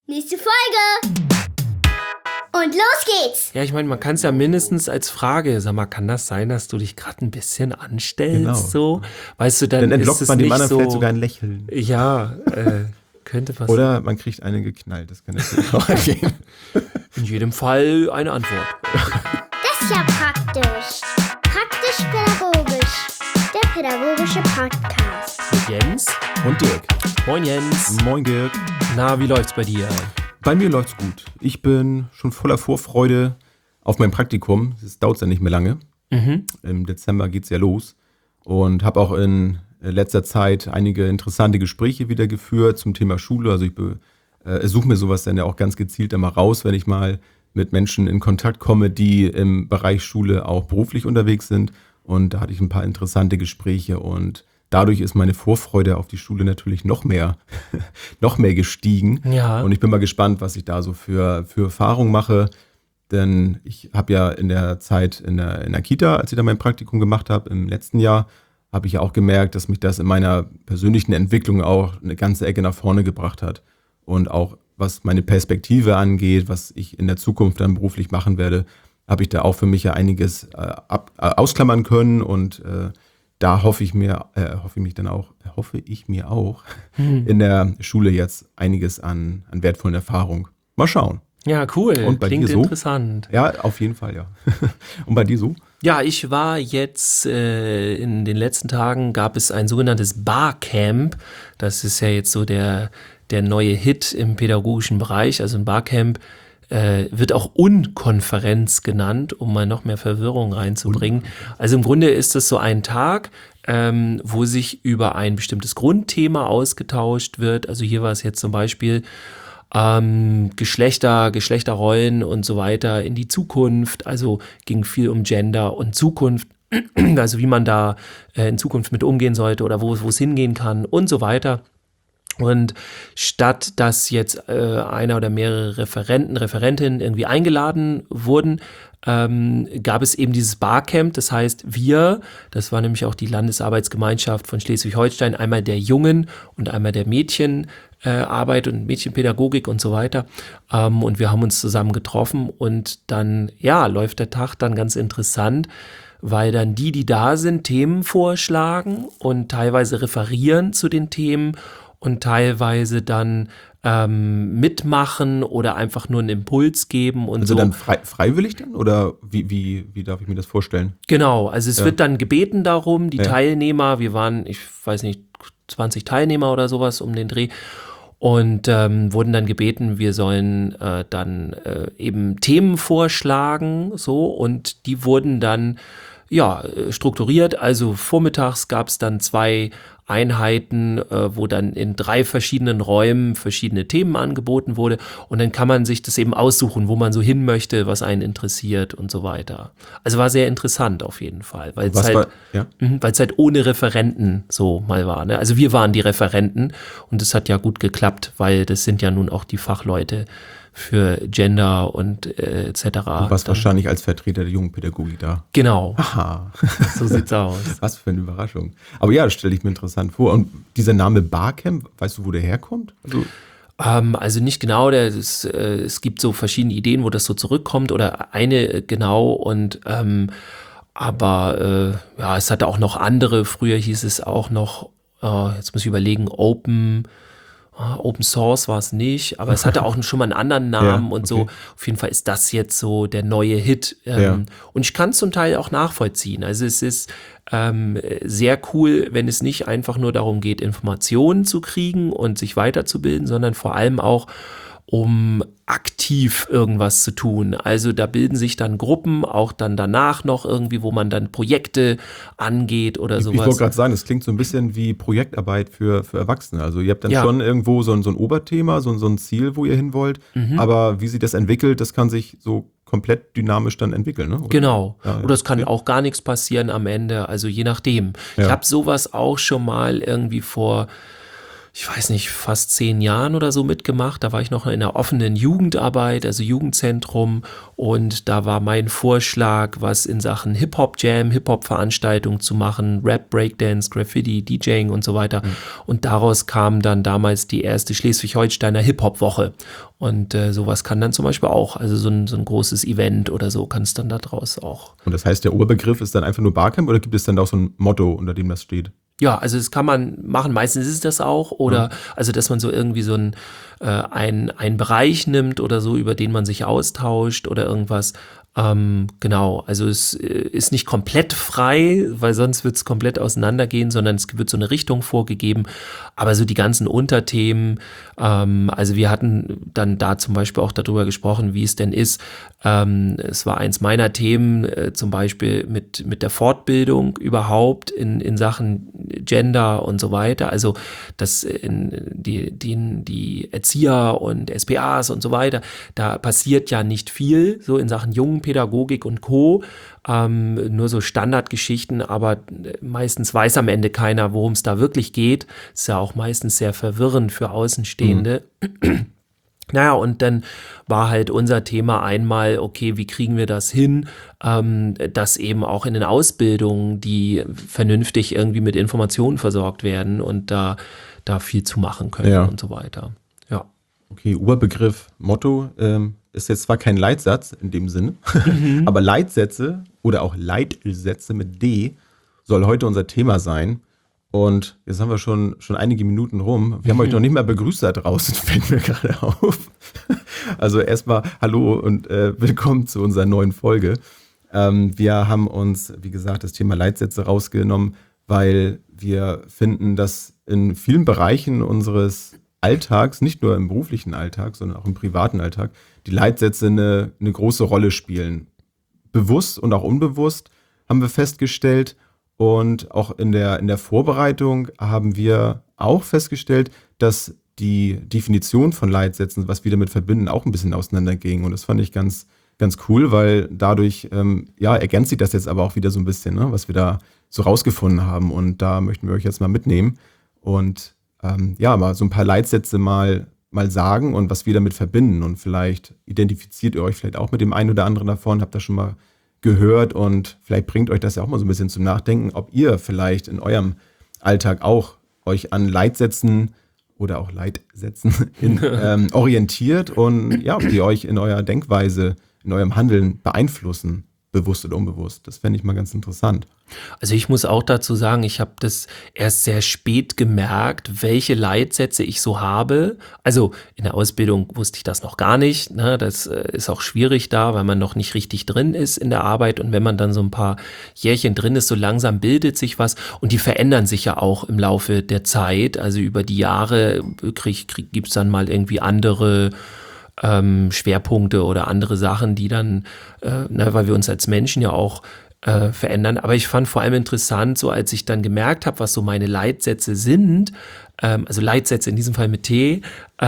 Nächste Folge! Und los geht's! Ja, ich meine, man kann es ja mindestens als Frage, sag mal, kann das sein, dass du dich gerade ein bisschen anstellst? Genau. So? Weißt du, dann entlockt ist es man dem nicht anderen so, vielleicht sogar ein Lächeln. Ja, könnte was. Oder man kriegt einen geknallt, das kann natürlich auch gehen. In jedem Fall eine Antwort. Das ist ja praktisch. Praktisch-pädagogisch. Der pädagogische Podcast. Mit Jens. Und Dirk. Moin Jens. Moin Dirk. Na, wie läuft's bei dir? Bei mir läuft's gut. Ich bin schon voller Vorfreude auf mein Praktikum. Es dauert ja nicht mehr lange. Im Dezember geht's ja los. Und habe auch in letzter Zeit einige interessante Gespräche wieder geführt zum Thema Schule. Also ich suche mir sowas dann ja auch ganz gezielt immer raus, wenn ich mal mit Menschen in Kontakt komme, die im Bereich Schule auch beruflich unterwegs sind. Und da hatte ich ein paar interessante Gespräche und dadurch ist meine Vorfreude auf die Schule natürlich noch mehr gestiegen. Ja. Und ich bin mal gespannt, was ich da so für Erfahrungen mache. Denn ich habe ja in der Zeit in der Kita, als ich da mein Praktikum gemacht habe, im letzten Jahr, habe ich ja auch gemerkt, dass mich das in meiner persönlichen Entwicklung auch eine ganze Ecke nach vorne gebracht hat. Und auch was meine Perspektive angeht, was ich in der Zukunft dann beruflich machen werde, habe ich da auch für mich ja einiges ausklammern können und da hoffe ich mir auch in der Schule jetzt einiges an wertvollen Erfahrungen. Mal schauen. Ja, cool. Und bei Klingt dir so? interessant. Ja, auf jeden Fall, ja. Und bei dir so? Ja, ich war jetzt in den letzten Tagen gab es ein sogenanntes Barcamp. Das ist ja jetzt so der neue Hit im pädagogischen Bereich. Also ein Barcamp wird auch Unkonferenz genannt, um mal noch mehr Verwirrung reinzubringen. Also im Grunde ist das so ein Tag, wo sich über ein bestimmtes Grundthema ausgetauscht wird. Also hier war es jetzt zum Beispiel Geschlechterrollen und so weiter in die Zukunft. Also ging viel um Gender und Zukunft. Also wie man da in Zukunft mit umgehen sollte oder wo es hingehen kann und so weiter. Und statt dass jetzt einer oder mehrere Referentinnen irgendwie eingeladen wurden, gab es eben dieses Barcamp. Das heißt, das war nämlich auch die Landesarbeitsgemeinschaft von Schleswig-Holstein, einmal der Jungen und einmal der Mädchenarbeit und Mädchenpädagogik und so weiter. Und wir haben uns zusammen getroffen und dann, ja, läuft der Tag dann ganz interessant, weil dann die da sind, Themen vorschlagen und teilweise referieren zu den Themen und teilweise dann mitmachen oder einfach nur einen Impuls geben und also so. Dann freiwillig dann? Oder wie darf ich mir das vorstellen? Genau, also es wird dann gebeten darum, die Teilnehmer, wir waren, ich weiß nicht, 20 Teilnehmer oder sowas um den Dreh und wurden dann gebeten, wir sollen dann eben Themen vorschlagen, so, und die wurden dann strukturiert. Also vormittags gab es dann 2 Einheiten, wo dann in 3 verschiedenen Räumen verschiedene Themen angeboten wurde und dann kann man sich das eben aussuchen, wo man so hin möchte, was einen interessiert und so weiter. Also war sehr interessant auf jeden Fall, weil es halt ohne Referenten so mal war. Ne? Also wir waren die Referenten und es hat ja gut geklappt, weil das sind ja nun auch die Fachleute für Gender und etc. Du warst wahrscheinlich als Vertreter der jungen Pädagogik da. Genau. Aha. So sieht's aus. Was für eine Überraschung. Aber ja, das stelle ich mir interessant vor. Und dieser Name Barcamp, weißt du, wo der herkommt? Also nicht genau, es gibt so verschiedene Ideen, wo das so zurückkommt oder eine genau und aber es hatte auch noch andere, früher hieß es auch noch, jetzt muss ich überlegen, Open Source war es nicht, aber es hatte auch schon mal einen anderen Namen und so. Auf jeden Fall ist das jetzt so der neue Hit. Und ich kann es zum Teil auch nachvollziehen. Also es ist sehr cool, wenn es nicht einfach nur darum geht, Informationen zu kriegen und sich weiterzubilden, sondern vor allem auch um aktiv irgendwas zu tun. Also da bilden sich dann Gruppen, auch dann danach noch irgendwie, wo man dann Projekte angeht oder sowas. Ich wollte gerade sagen, das klingt so ein bisschen wie Projektarbeit für Erwachsene. Also ihr habt dann schon irgendwo so ein Oberthema, so ein Ziel, wo ihr hin wollt. Aber wie sich das entwickelt, das kann sich so komplett dynamisch dann entwickeln, ne? Oder? Genau. Oder es kann auch gar nichts passieren am Ende, also je nachdem. Ich habe sowas auch schon mal irgendwie vor ich weiß nicht, fast 10 Jahren oder so mitgemacht. Da war ich noch in der offenen Jugendarbeit, also Jugendzentrum. Und da war mein Vorschlag, was in Sachen Hip-Hop-Jam, Hip-Hop-Veranstaltungen zu machen, Rap, Breakdance, Graffiti, DJing und so weiter. Und daraus kam dann damals die erste Schleswig-Holsteiner Hip-Hop-Woche. Und sowas kann dann zum Beispiel auch, also so ein großes Event oder so kann es dann da draus auch. Und das heißt, der Oberbegriff ist dann einfach nur Barcamp oder gibt es dann auch so ein Motto, unter dem das steht? Ja, also das kann man machen, meistens ist es das auch, oder also dass man so irgendwie so einen Bereich nimmt oder so, über den man sich austauscht oder irgendwas. Genau, also es ist nicht komplett frei, weil sonst wird es komplett auseinandergehen, sondern es wird so eine Richtung vorgegeben. Aber so die ganzen Unterthemen, also wir hatten dann da zum Beispiel auch darüber gesprochen, wie es denn ist. Es war eins meiner Themen, zum Beispiel mit der Fortbildung überhaupt in Sachen Gender und so weiter. Also dass die Erzieher und SPAs und so weiter, da passiert ja nicht viel, so in Sachen Jungenpädagogik und Co. Nur so Standardgeschichten, aber meistens weiß am Ende keiner, worum es da wirklich geht. Ist ja auch meistens sehr verwirrend für Außenstehende. Naja, und dann war halt unser Thema einmal, okay, wie kriegen wir das hin, dass eben auch in den Ausbildungen die vernünftig irgendwie mit Informationen versorgt werden und da viel zu machen können und so weiter. Ja. Okay, Oberbegriff, Motto ist jetzt zwar kein Leitsatz in dem Sinne, aber Leitsätze oder auch Leitsätze mit D soll heute unser Thema sein. Und jetzt haben wir schon einige Minuten rum. Wir haben euch noch nicht mal begrüßt da draußen, fällt mir gerade auf. Also erstmal hallo und willkommen zu unserer neuen Folge. Wir haben uns, wie gesagt, das Thema Leitsätze rausgenommen, weil wir finden, dass in vielen Bereichen unseres Alltags, nicht nur im beruflichen Alltag, sondern auch im privaten Alltag, die Leitsätze eine große Rolle spielen. Bewusst und auch unbewusst haben wir festgestellt. Und auch in der Vorbereitung haben wir auch festgestellt, dass die Definition von Leitsätzen, was wir damit verbinden, auch ein bisschen auseinanderging. Und das fand ich ganz, ganz cool, weil dadurch ergänzt sich das jetzt aber auch wieder so ein bisschen, ne, was wir da so rausgefunden haben. Und da möchten wir euch jetzt mal mitnehmen und mal so ein paar Leitsätze mal sagen und was wir damit verbinden. Und vielleicht identifiziert ihr euch vielleicht auch mit dem einen oder anderen davon, habt das schon mal gehört und vielleicht bringt euch das ja auch mal so ein bisschen zum Nachdenken, ob ihr vielleicht in eurem Alltag auch euch an Leitsätzen oder auch Leitsätzen orientiert und ob die euch in eurer Denkweise, in eurem Handeln beeinflussen, bewusst oder unbewusst. Das fände ich mal ganz interessant. Also ich muss auch dazu sagen, ich habe das erst sehr spät gemerkt, welche Leitsätze ich so habe. Also in der Ausbildung wusste ich das noch gar nicht. Ne? Das ist auch schwierig da, weil man noch nicht richtig drin ist in der Arbeit. Und wenn man dann so ein paar Jährchen drin ist, so langsam bildet sich was. Und die verändern sich ja auch im Laufe der Zeit. Also über die Jahre gibt es dann mal irgendwie andere Schwerpunkte oder andere Sachen, die dann, weil wir uns als Menschen ja auch verändern. Aber ich fand vor allem interessant, so als ich dann gemerkt habe, was so meine Leitsätze sind, also Leitsätze in diesem Fall mit T,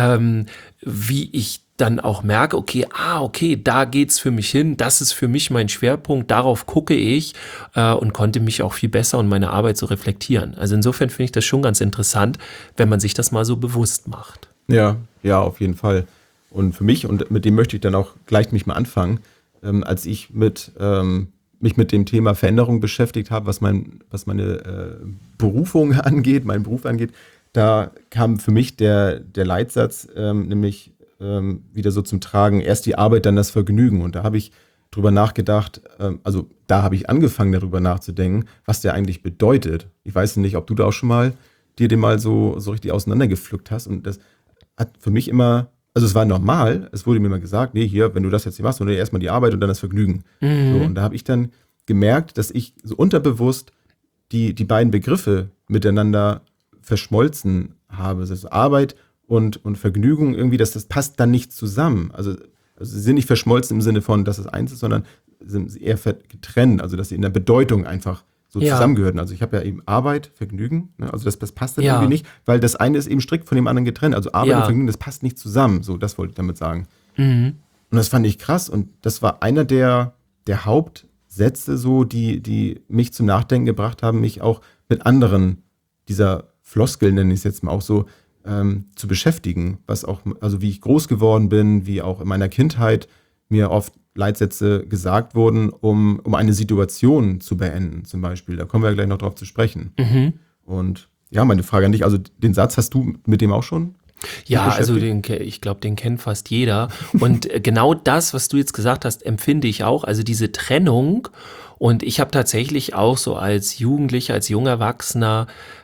wie ich dann auch merke, okay, da geht's für mich hin, das ist für mich mein Schwerpunkt, darauf gucke ich und konnte mich auch viel besser und meine Arbeit so reflektieren. Also insofern finde ich das schon ganz interessant, wenn man sich das mal so bewusst macht. Ja, auf jeden Fall. Und für mich, und mit dem möchte ich dann auch gleich mich mal anfangen, als ich mich mit dem Thema Veränderung beschäftigt habe, was meine Berufung angeht, meinen Beruf angeht, da kam für mich der Leitsatz nämlich wieder so zum Tragen, erst die Arbeit, dann das Vergnügen. Und da habe ich drüber nachgedacht, da habe ich angefangen darüber nachzudenken, was der eigentlich bedeutet. Ich weiß nicht, ob du da auch schon mal dir den mal so richtig auseinandergepflückt hast. Und das hat für mich immer, also es war normal, es wurde mir immer gesagt, nee, hier, wenn du das jetzt hier machst, dann erstmal die Arbeit und dann das Vergnügen. Mhm. So, und da habe ich dann gemerkt, dass ich so unterbewusst die beiden Begriffe miteinander verschmolzen habe. Das heißt, Arbeit und Vergnügen irgendwie, das passt dann nicht zusammen. Also sie sind nicht verschmolzen im Sinne von, dass es eins ist, sondern sind eher getrennt, also dass sie in der Bedeutung einfach so zusammengehören. Also ich habe ja eben Arbeit, Vergnügen, ne? Also das passt dann irgendwie nicht, weil das eine ist eben strikt von dem anderen getrennt. Also Arbeit und Vergnügen, das passt nicht zusammen. So, das wollte ich damit sagen. Mhm. Und das fand ich krass und das war einer der Hauptsätze so, die mich zum Nachdenken gebracht haben, mich auch mit anderen dieser Floskeln, nenne ich es jetzt mal auch so, zu beschäftigen, was auch, also wie ich groß geworden bin, wie auch in meiner Kindheit mir oft Leitsätze gesagt wurden, um eine Situation zu beenden, zum Beispiel. Da kommen wir ja gleich noch drauf zu sprechen. Und ja, meine Frage an dich, also den Satz hast du mit dem auch schon? Ja, also ich glaube, den kennt fast jeder. Und genau das, was du jetzt gesagt hast, empfinde ich auch. Also diese Trennung. Und ich habe tatsächlich auch so als Jugendlicher, als junger Erwachsener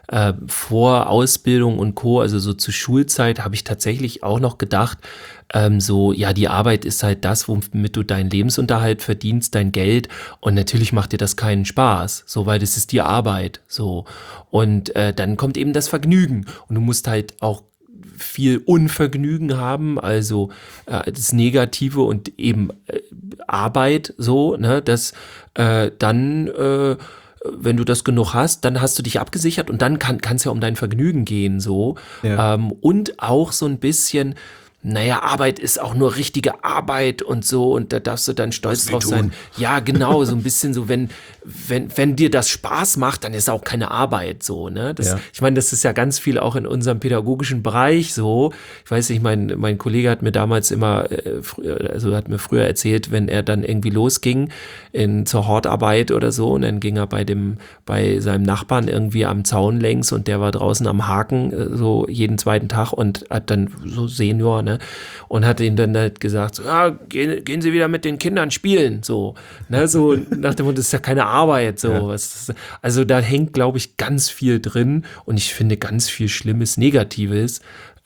vor Ausbildung und Co., also so zur Schulzeit, habe ich tatsächlich auch noch gedacht, die Arbeit ist halt das, womit du deinen Lebensunterhalt verdienst, dein Geld. Und natürlich macht dir das keinen Spaß, so, weil das ist die Arbeit, so. Und dann kommt eben das Vergnügen. Und du musst halt auch viel Unvergnügen haben, also das Negative und eben Arbeit, so, ne, dass dann, wenn du das genug hast, dann hast du dich abgesichert und dann kann es ja um dein Vergnügen gehen, so. Ja. Und auch so ein bisschen, naja, Arbeit ist auch nur richtige Arbeit und so, und da darfst du dann stolz drauf sein. Ja, genau, so ein bisschen so, wenn dir das Spaß macht, dann ist auch keine Arbeit, so, ne? Ich meine, das ist ja ganz viel auch in unserem pädagogischen Bereich so. Ich weiß nicht, mein Kollege hat mir damals immer, hat mir früher erzählt, wenn er dann irgendwie losging zur Hortarbeit oder so, und dann ging er bei seinem Nachbarn irgendwie am Zaun längs und der war draußen am Haken, so jeden zweiten Tag, und hat dann so Senior, ne? Und hat ihm dann halt gesagt, so, gehen Sie wieder mit den Kindern spielen, so, ne? So nach dem Motto, das ist ja keine Arbeit, so. Ja. Also da hängt, glaube ich, ganz viel drin, und ich finde ganz viel Schlimmes, Negatives,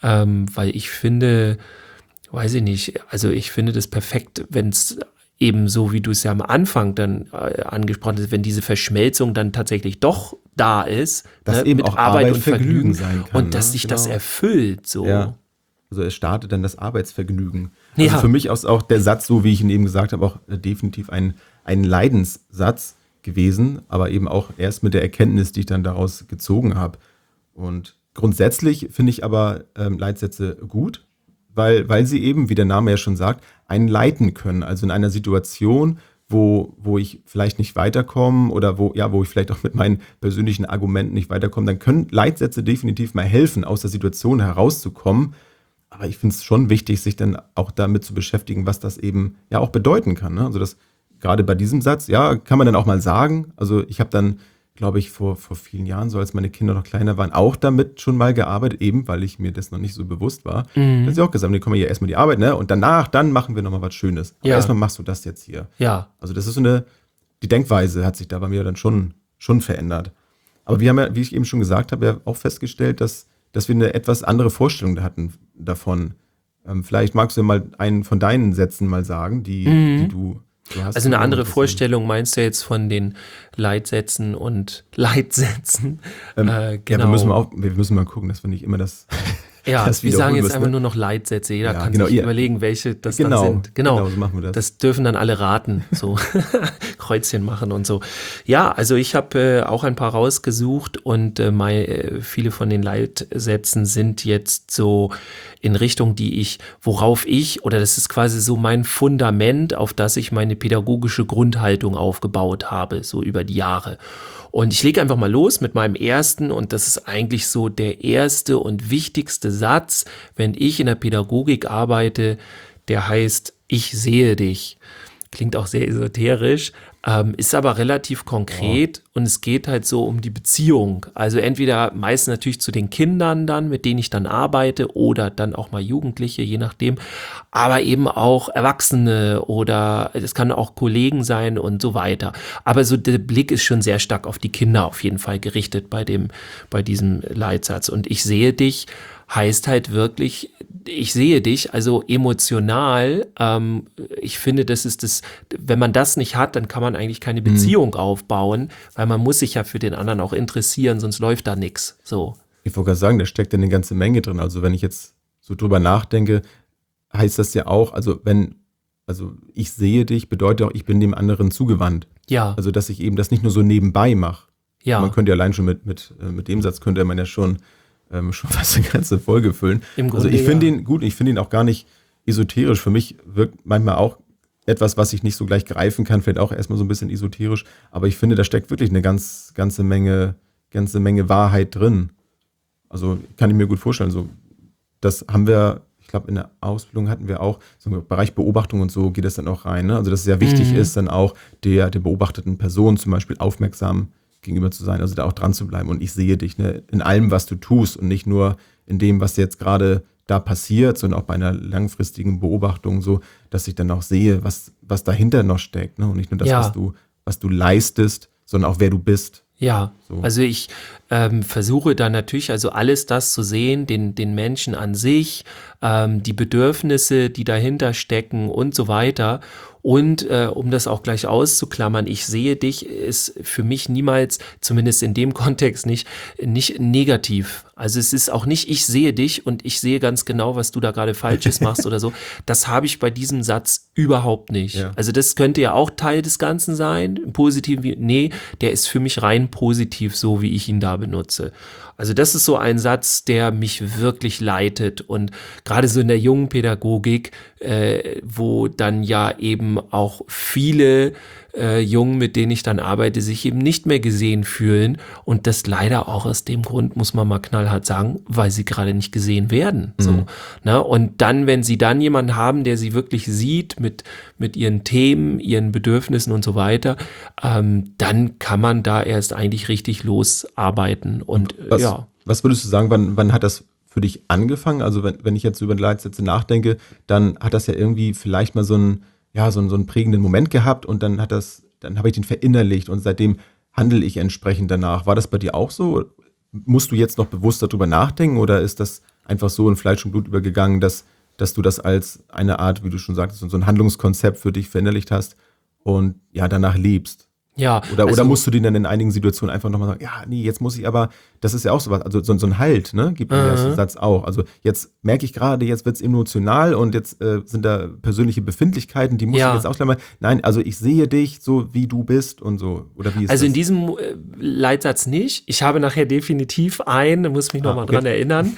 weil ich finde, weiß ich nicht, also ich finde das perfekt, wenn es eben so, wie du es ja am Anfang dann angesprochen hast, wenn diese Verschmelzung dann tatsächlich doch da ist, dass ne, eben mit auch Arbeit und Vergnügen Vergnügen sein kann, und dass ne? sich Genau. das erfüllt, so. Ja. Also es startet dann das Arbeitsvergnügen. Ja. Also für mich ist auch der Satz, so wie ich ihn eben gesagt habe, auch definitiv ein Leidenssatz gewesen, aber eben auch erst mit der Erkenntnis, die ich dann daraus gezogen habe. Und grundsätzlich finde ich aber Leitsätze gut, weil sie eben, wie der Name ja schon sagt, einen leiten können. Also in einer Situation, wo ich vielleicht nicht weiterkomme oder wo ich vielleicht auch mit meinen persönlichen Argumenten nicht weiterkomme, dann können Leitsätze definitiv mal helfen, aus der Situation herauszukommen. Aber ich finde es schon wichtig, sich dann auch damit zu beschäftigen, was das eben ja auch bedeuten kann. Ne? Also das gerade bei diesem Satz, ja, kann man dann auch mal sagen. Also ich habe dann, glaube ich, vor vielen Jahren, so als meine Kinder noch kleiner waren, auch damit schon mal gearbeitet, eben weil ich mir das noch nicht so bewusst war. Dann hat sie auch gesagt, nee, komm mal hier erstmal die Arbeit, ne? Und dann machen wir nochmal was Schönes. Aber erstmal machst du das jetzt hier. Ja. Also das ist so die Denkweise hat sich da bei mir dann schon verändert. Aber wir haben ja, wie ich eben schon gesagt habe, ja auch festgestellt, dass wir eine etwas andere Vorstellung hatten davon. Vielleicht magst du mal einen von deinen Sätzen mal sagen, die du hast. Also eine andere Vorstellung meinst du jetzt von den Leitsätzen und Leitsätzen? Genau. Ja, wir müssen mal gucken, dass wir nicht immer das. Ja, das wir sagen jetzt müssen, einfach ne? nur noch Leitsätze. Jeder kann genau, sich überlegen, welche das dann sind. Genau, so machen wir das. Das dürfen dann alle raten, so Kreuzchen machen und so. Ja, also ich habe auch ein paar rausgesucht, und viele von den Leitsätzen sind jetzt so in Richtung, oder das ist quasi so mein Fundament, auf das ich meine pädagogische Grundhaltung aufgebaut habe, so über die Jahre. Und ich lege einfach mal los mit meinem ersten, und das ist eigentlich so der erste und wichtigste Satz, wenn ich in der Pädagogik arbeite, der heißt, ich sehe dich. Klingt auch sehr esoterisch, ist aber relativ konkret, und es geht halt so um die Beziehung. Also entweder meistens natürlich zu den Kindern dann, mit denen ich dann arbeite, oder dann auch mal Jugendliche, je nachdem, aber eben auch Erwachsene, oder es kann auch Kollegen sein und so weiter. Aber so der Blick ist schon sehr stark auf die Kinder auf jeden Fall gerichtet bei diesem Leitsatz. Und ich sehe dich heißt halt wirklich, ich sehe dich, also emotional. Ich finde, das ist das, wenn man das nicht hat, dann kann man eigentlich keine Beziehung aufbauen, weil man muss sich ja für den anderen auch interessieren, sonst läuft da nichts. So. Ich wollte gerade sagen, da steckt ja eine ganze Menge drin. Also wenn ich jetzt so drüber nachdenke, heißt das ja auch, also ich sehe dich, bedeutet auch, ich bin dem anderen zugewandt. Ja. Also dass ich eben das nicht nur so nebenbei mache. Ja. Man könnte ja allein schon mit dem Satz könnte man ja schon fast eine ganze Folge füllen. Im Grunde, also ich finde ihn gut, ich finde ihn auch gar nicht esoterisch. Für mich wirkt manchmal auch etwas, was ich nicht so gleich greifen kann, vielleicht auch erstmal so ein bisschen esoterisch, aber ich finde, da steckt wirklich eine ganze Menge Wahrheit drin. Also kann ich mir gut vorstellen, so das haben wir, ich glaube, in der Ausbildung hatten wir auch, so im Bereich Beobachtung und so geht das dann auch rein. Ne? Also dass es sehr wichtig ist, dann auch der beobachteten Person zum Beispiel aufmerksam gegenüber zu sein, also da auch dran zu bleiben. Und ich sehe dich, ne, in allem, was du tust und nicht nur in dem, was jetzt gerade da passiert, sondern auch bei einer langfristigen Beobachtung so, dass ich dann auch sehe, was dahinter noch steckt. Ne? Und nicht nur das, was du leistest, sondern auch wer du bist. Ja, So. also ich versuche dann natürlich also alles das zu sehen, den Menschen an sich, die Bedürfnisse, die dahinter stecken und so weiter. Und um das auch gleich auszuklammern, ich sehe dich, ist für mich niemals, zumindest in dem Kontext nicht negativ. Also es ist auch nicht, ich sehe dich und ich sehe ganz genau, was du da gerade Falsches machst oder so. Das habe ich bei diesem Satz überhaupt nicht. Ja. Also das könnte ja auch Teil des Ganzen sein, im Positiven. Nee, der ist für mich rein positiv, so wie ich ihn da benutze. Also das ist so ein Satz, der mich wirklich leitet und gerade so in der jungen Pädagogik, wo dann ja eben auch viele Jungen, mit denen ich dann arbeite, sich eben nicht mehr gesehen fühlen und das leider auch aus dem Grund, muss man mal knallhart sagen, weil sie gerade nicht gesehen werden. So, ne? Und dann, wenn sie dann jemanden haben, der sie wirklich sieht mit ihren Themen, ihren Bedürfnissen und so weiter, dann kann man da erst eigentlich richtig losarbeiten und Was würdest du sagen, wann hat das für dich angefangen? Also wenn ich jetzt über die Leitsätze nachdenke, dann hat das ja irgendwie vielleicht mal so einen prägenden Moment gehabt und dann habe ich den verinnerlicht und seitdem handle ich entsprechend danach. War das bei dir auch so? Musst du jetzt noch bewusst darüber nachdenken oder ist das einfach so in Fleisch und Blut übergegangen, dass du das als eine Art, wie du schon sagtest, so ein Handlungskonzept für dich verinnerlicht hast und ja danach lebst? ja, Oder musst du den dann in einigen Situationen einfach nochmal sagen, ja, nee, jetzt muss ich aber, das ist ja auch sowas, also so ein Halt, ne, gibt mir der erste Satz auch. Also jetzt merke ich gerade, jetzt wird's emotional und jetzt sind da persönliche Befindlichkeiten, die muss ich jetzt ausklammern. Nein, also ich sehe dich so, wie du bist und so. Oder wie ist Also das? in diesem Leitsatz nicht. Ich habe nachher definitiv einen, muss mich nochmal dran erinnern,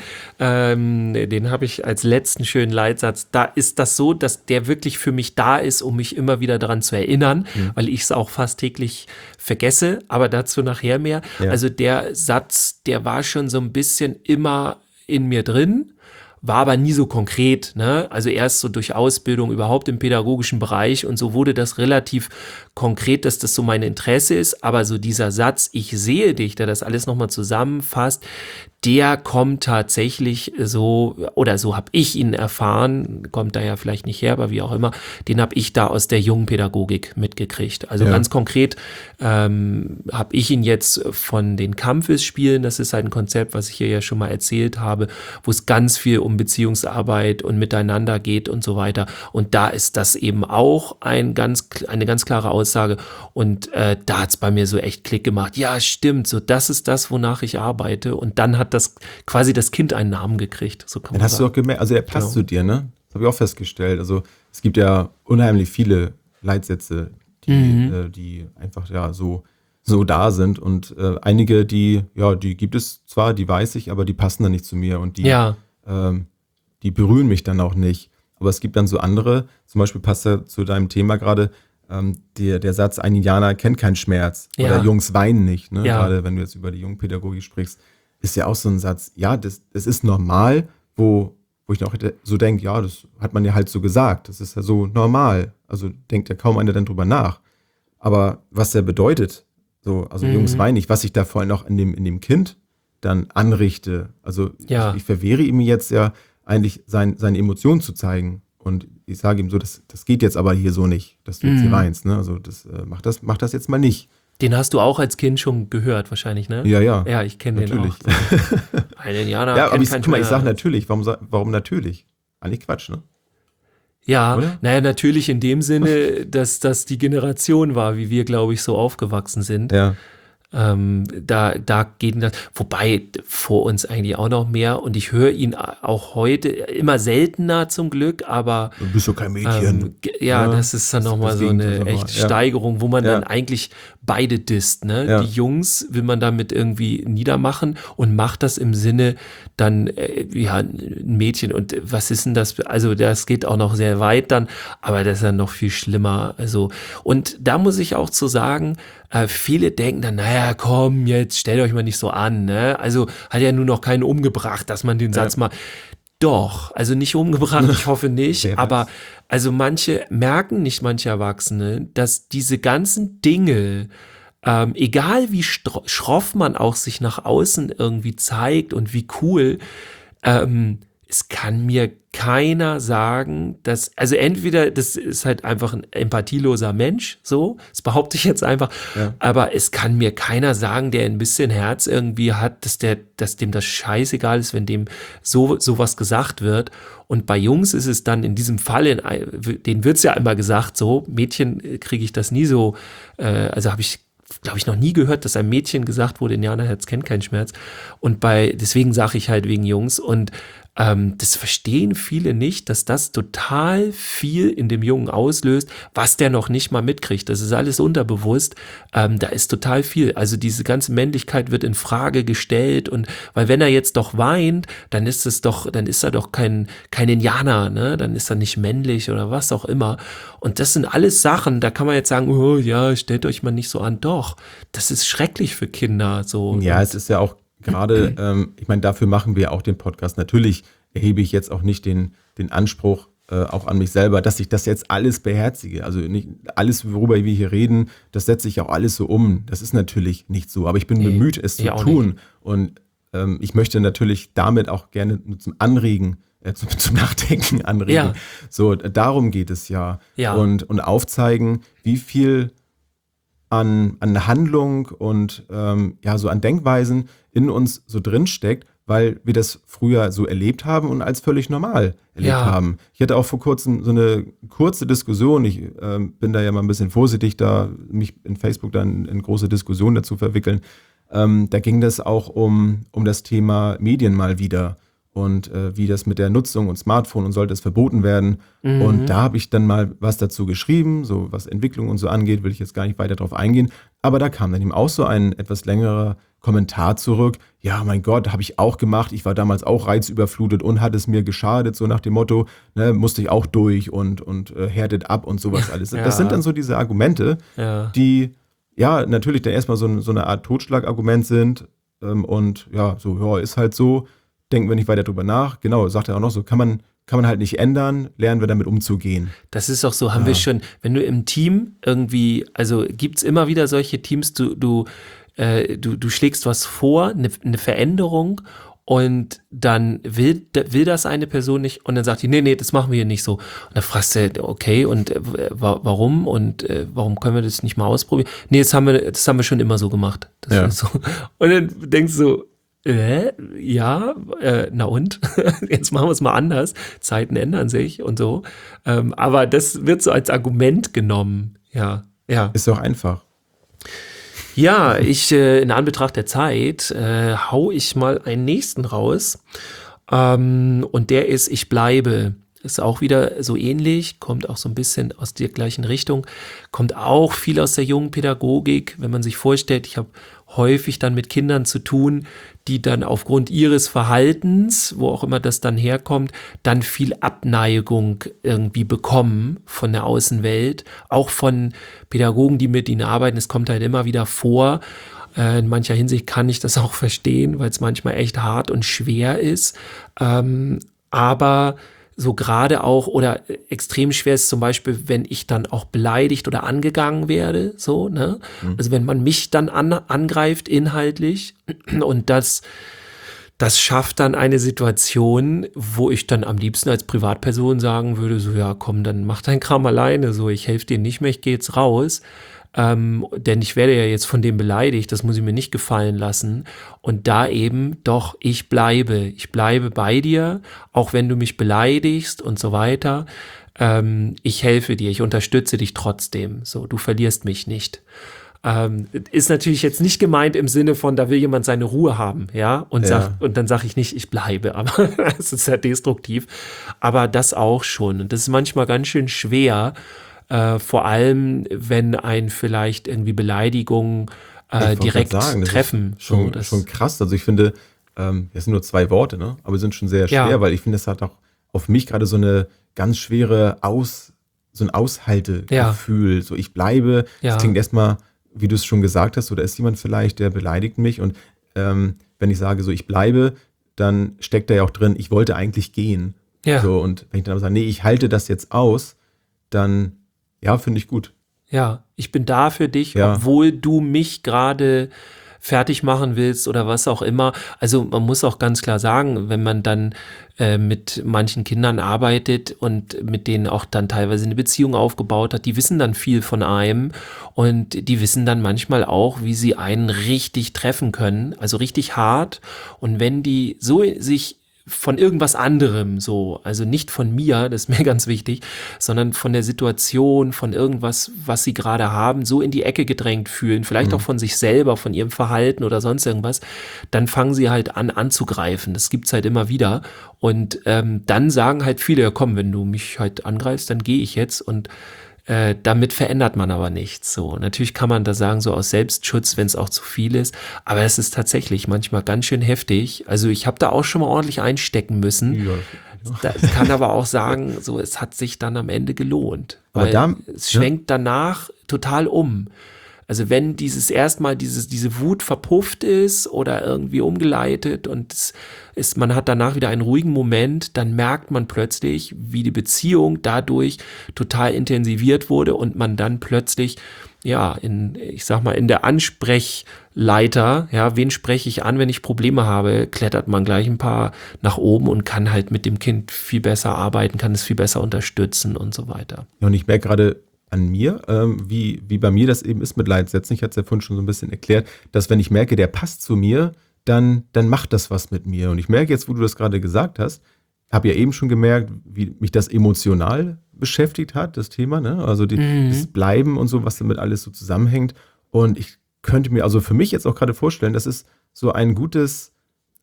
den habe ich als letzten schönen Leitsatz. Da ist das so, dass der wirklich für mich da ist, um mich immer wieder daran zu erinnern, weil ich es auch fast täglich vergesse, aber dazu nachher mehr. Ja. Also der Satz, der war schon so ein bisschen immer in mir drin, war aber nie so konkret, ne? Also erst so durch Ausbildung überhaupt im pädagogischen Bereich und so wurde das relativ konkret, dass das so mein Interesse ist, aber so dieser Satz, ich sehe dich, der das alles nochmal zusammenfasst, der kommt tatsächlich so, oder so habe ich ihn erfahren, kommt da ja vielleicht nicht her, aber wie auch immer, den habe ich da aus der jungen Pädagogik mitgekriegt. Also ganz konkret habe ich ihn jetzt von den Kampfesspielen, das ist halt ein Konzept, was ich hier ja schon mal erzählt habe, wo es ganz viel um Beziehungsarbeit und Miteinander geht und so weiter. Und da ist das eben auch eine ganz klare Aussage und da hat es bei mir so echt Klick gemacht. Ja, stimmt, so das ist das, wonach ich arbeite und dann hat das quasi das Kind einen Namen gekriegt. So kann man Dann hast sagen. du auch gemerkt, also er passt zu dir, ne? Das habe ich auch festgestellt. Also es gibt ja unheimlich viele Leitsätze, die einfach ja so da sind und einige, die gibt es zwar, die weiß ich, aber die passen dann nicht zu mir und die berühren mich dann auch nicht. Aber es gibt dann so andere, zum Beispiel passt ja zu deinem Thema gerade, der Satz, ein Indianer kennt keinen Schmerz oder Jungs weinen nicht, ne? Gerade wenn du jetzt über die Jungpädagogik sprichst, ist ja auch so ein Satz, ja, das ist normal, wo ich auch so denke, ja, das hat man ja halt so gesagt, das ist ja so normal, also denkt ja kaum einer dann drüber nach. Aber was der bedeutet, so, also Jungs weinen nicht, was ich da vor allem auch in dem Kind dann anrichte, also ich verwehre ihm jetzt ja eigentlich seine Emotionen zu zeigen und ich sage ihm so, das geht jetzt aber hier so nicht, dass du jetzt hier weinst, ne? Also mach das jetzt mal nicht. Den hast du auch als Kind schon gehört wahrscheinlich, ne? Ja. Ja, ich kenne den auch. Natürlich. Ein Indianer Ja, aber kennt ich keinen sage Schmerz. natürlich. Warum natürlich? Eigentlich Quatsch, ne? Ja, Oder? naja, natürlich in dem Sinne, dass das die Generation war, wie wir, glaube ich, so aufgewachsen sind. Ja. Da geht das, wobei vor uns eigentlich auch noch mehr und ich höre ihn auch heute immer seltener zum Glück, aber Du bist doch kein Mädchen. das ist dann nochmal so eine echte Steigerung, wo man dann eigentlich beide disst, ne? Ja. Die Jungs will man damit irgendwie niedermachen und macht das im Sinne dann, ein Mädchen und was ist denn das, also das geht auch noch sehr weit dann, aber das ist dann noch viel schlimmer, also und da muss ich auch zu sagen, viele denken dann, naja, komm, jetzt stellt euch mal nicht so an, ne? Also hat ja nur noch keinen umgebracht, dass man den Satz mal. doch, also nicht umgebracht, ich hoffe nicht, Wer weiß. aber also manche Erwachsene, dass diese ganzen Dinge, egal wie schroff man auch sich nach außen irgendwie zeigt und wie cool, es kann mir keiner sagen, dass, also entweder das ist halt einfach ein empathieloser Mensch, so, das behaupte ich jetzt einfach, aber es kann mir keiner sagen, der ein bisschen Herz irgendwie hat, dass dem das scheißegal ist, wenn dem sowas gesagt wird. Und bei Jungs ist es dann in diesem Fall, denen wird's ja immer gesagt, so, Mädchen kriege ich das nie so, also habe ich, glaube ich, noch nie gehört, dass einem Mädchen gesagt wurde, Indianerherz kennt keinen Schmerz. Und deswegen sage ich halt wegen Jungs. Und das verstehen viele nicht, dass das total viel in dem Jungen auslöst, was der noch nicht mal mitkriegt. Das ist alles unterbewusst. Da ist total viel. Also diese ganze Männlichkeit wird in Frage gestellt. Und weil wenn er jetzt doch weint, dann ist er doch kein Indianer, ne? Dann ist er nicht männlich oder was auch immer. Und das sind alles Sachen, da kann man jetzt sagen, oh ja, stellt euch mal nicht so an. Doch, das ist schrecklich für Kinder. So. Ja, es ist ja auch gerade, ich meine, dafür machen wir auch den Podcast. Natürlich erhebe ich jetzt auch nicht den Anspruch auch an mich selber, dass ich das jetzt alles beherzige. Also nicht alles, worüber wir hier reden, das setze ich auch alles so um. Das ist natürlich nicht so, aber ich bin bemüht, es zu tun. Nicht. Und ich möchte natürlich damit auch gerne zum Anregen, zum Nachdenken anregen. Ja. So, darum geht es ja. Und aufzeigen, wie viel an Handlung und so an Denkweisen in uns so drinsteckt, weil wir das früher so erlebt haben und als völlig normal erlebt haben. Ich hatte auch vor kurzem so eine kurze Diskussion, ich bin da ja mal ein bisschen vorsichtig, da mich in Facebook dann in große Diskussionen dazu verwickeln. Da ging das auch um das Thema Medien mal wieder und wie das mit der Nutzung und Smartphone und sollte es verboten werden. Mhm. Und da habe ich dann mal was dazu geschrieben, so was Entwicklung und so angeht, will ich jetzt gar nicht weiter drauf eingehen. Aber da kam dann eben auch so ein etwas längerer Kommentar zurück. Ja, mein Gott, habe ich auch gemacht. Ich war damals auch reizüberflutet und hat es mir geschadet, so nach dem Motto, ne, musste ich auch durch und härtet ab und sowas alles. Das sind dann so diese Argumente, die ja natürlich dann erstmal so eine Art Totschlagargument sind ist halt so. Denken wir nicht weiter drüber nach. Genau, sagt er auch noch so, kann man halt nicht ändern, lernen wir damit umzugehen. Das ist auch so, haben wir schon, wenn du im Team irgendwie, also gibt's immer wieder solche Teams, du schlägst was vor, eine Veränderung und dann will das eine Person nicht und dann sagt die, nee, das machen wir hier nicht so. Und dann fragst du, okay, und warum und warum können wir das nicht mal ausprobieren? Nee, das haben wir schon immer so gemacht. Das ist so. Und dann denkst du so, na und? Jetzt machen wir es mal anders. Zeiten ändern sich und so. Aber das wird so als Argument genommen. Ja. Ist doch einfach. Ja, in Anbetracht der Zeit hau ich mal einen nächsten raus. Und der ist Ich bleibe. Ist auch wieder so ähnlich, kommt auch so ein bisschen aus der gleichen Richtung, kommt auch viel aus der jungen Pädagogik, wenn man sich vorstellt, ich habe häufig dann mit Kindern zu tun, die dann aufgrund ihres Verhaltens, wo auch immer das dann herkommt, dann viel Abneigung irgendwie bekommen von der Außenwelt, auch von Pädagogen, die mit ihnen arbeiten. Es kommt halt immer wieder vor. In mancher Hinsicht kann ich das auch verstehen, weil es manchmal echt hart und schwer ist. Aber so gerade auch oder extrem schwer ist zum Beispiel, wenn ich dann auch beleidigt oder angegangen werde, so, ne? Also wenn man mich dann angreift inhaltlich und das schafft dann eine Situation, wo ich dann am liebsten als Privatperson sagen würde, so ja komm, dann mach deinen Kram alleine, so ich helfe dir nicht mehr, ich gehe jetzt raus. Denn ich werde ja jetzt von dem beleidigt, das muss ich mir nicht gefallen lassen. Und da eben doch, ich bleibe bei dir, auch wenn du mich beleidigst und so weiter. Ich helfe dir, ich unterstütze dich trotzdem. So, du verlierst mich nicht. Ist natürlich jetzt nicht gemeint im Sinne von, da will jemand seine Ruhe haben, ja, und dann sage ich nicht, ich bleibe, aber das ist sehr destruktiv. Aber das auch schon. Und das ist manchmal ganz schön schwer. Vor allem, wenn ein vielleicht irgendwie Beleidigungen direkt treffen. Das ist schon krass. Also ich finde, das sind nur 2 Worte, ne? Aber sind schon sehr schwer, weil ich finde, es hat auch auf mich gerade so eine ganz schwere so ein Aushaltegefühl. So ich bleibe, das klingt erstmal, wie du es schon gesagt hast, oder ist jemand vielleicht, der beleidigt mich und wenn ich sage so ich bleibe, dann steckt da ja auch drin, ich wollte eigentlich gehen. Ja. So, und wenn ich dann aber sage, nee, ich halte das jetzt aus, dann, ja, finde ich gut. Ja, ich bin da für dich, Ja. obwohl du mich gerade fertig machen willst oder was auch immer. Also man muss auch ganz klar sagen, wenn man dann mit manchen Kindern arbeitet und mit denen auch dann teilweise eine Beziehung aufgebaut hat, die wissen dann viel von einem und die wissen dann manchmal auch, wie sie einen richtig treffen können, also richtig hart. Und wenn die so sich von irgendwas anderem so, also nicht von mir, das ist mir ganz wichtig, sondern von der Situation, von irgendwas, was sie gerade haben, so in die Ecke gedrängt fühlen, vielleicht auch von sich selber, von ihrem Verhalten oder sonst irgendwas, dann fangen sie halt an anzugreifen. Das gibt's halt immer wieder. Und dann sagen halt viele, ja komm, wenn du mich halt angreifst, dann gehe ich jetzt und damit verändert man aber nichts. So, natürlich kann man da sagen, so aus Selbstschutz, wenn es auch zu viel ist, aber es ist tatsächlich manchmal ganz schön heftig. Also ich habe da auch schon mal ordentlich einstecken müssen. Ja. Das kann aber auch sagen, so es hat sich dann am Ende gelohnt, Aber weil da- es schwenkt danach total um. Also wenn erstmal diese Wut verpufft ist oder irgendwie umgeleitet und man hat danach wieder einen ruhigen Moment, dann merkt man plötzlich, wie die Beziehung dadurch total intensiviert wurde und man dann plötzlich, ja, in der Ansprechleiter, ja, wen spreche ich an, wenn ich Probleme habe, klettert man gleich ein paar nach oben und kann halt mit dem Kind viel besser arbeiten, kann es viel besser unterstützen und so weiter. Ja, und ich merke gerade an mir, wie bei mir das eben ist mit Leitsätzen. Ich hatte es ja vorhin schon so ein bisschen erklärt, dass wenn ich merke, der passt zu mir, dann macht das was mit mir. Und ich merke jetzt, wo du das gerade gesagt hast, habe ja eben schon gemerkt, wie mich das emotional beschäftigt hat, das Thema, ne? Also das Bleiben und so, was damit alles so zusammenhängt. Und ich könnte mir also für mich jetzt auch gerade vorstellen, das ist so ein gutes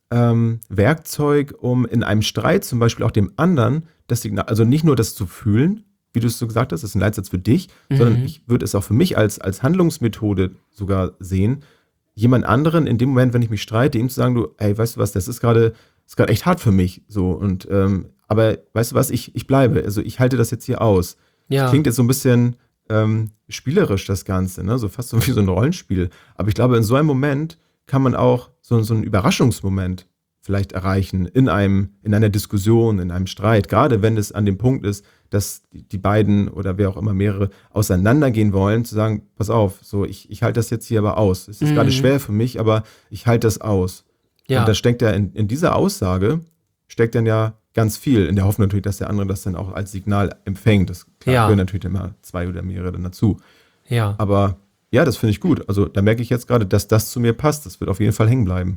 Werkzeug, um in einem Streit zum Beispiel auch dem anderen das Signal, also nicht nur das zu fühlen, wie du es so gesagt hast, das ist ein Leitsatz für dich, sondern ich würde es auch für mich als Handlungsmethode sogar sehen, jemand anderen in dem Moment, wenn ich mich streite, ihm zu sagen, du, ey, weißt du was, das ist gerade echt hart für mich, so, und aber weißt du was, ich bleibe, also ich halte das jetzt hier aus. Ja. Das klingt jetzt so ein bisschen spielerisch, das Ganze, ne? So fast so wie so ein Rollenspiel, aber ich glaube, in so einem Moment kann man auch so einen Überraschungsmoment vielleicht erreichen in einer Diskussion, in einem Streit, gerade wenn es an dem Punkt ist, dass die beiden oder wer auch immer mehrere auseinandergehen wollen, zu sagen, pass auf, so ich halte das jetzt hier aber aus. Es ist gerade schwer für mich, aber ich halte das aus. Ja. Und da steckt ja in dieser Aussage, steckt dann ja ganz viel, in der Hoffnung natürlich, dass der andere das dann auch als Signal empfängt. Das gehören natürlich immer zwei oder mehrere dann dazu. Ja. Aber ja, das finde ich gut. Also da merke ich jetzt gerade, dass das zu mir passt. Das wird auf jeden Fall hängen bleiben.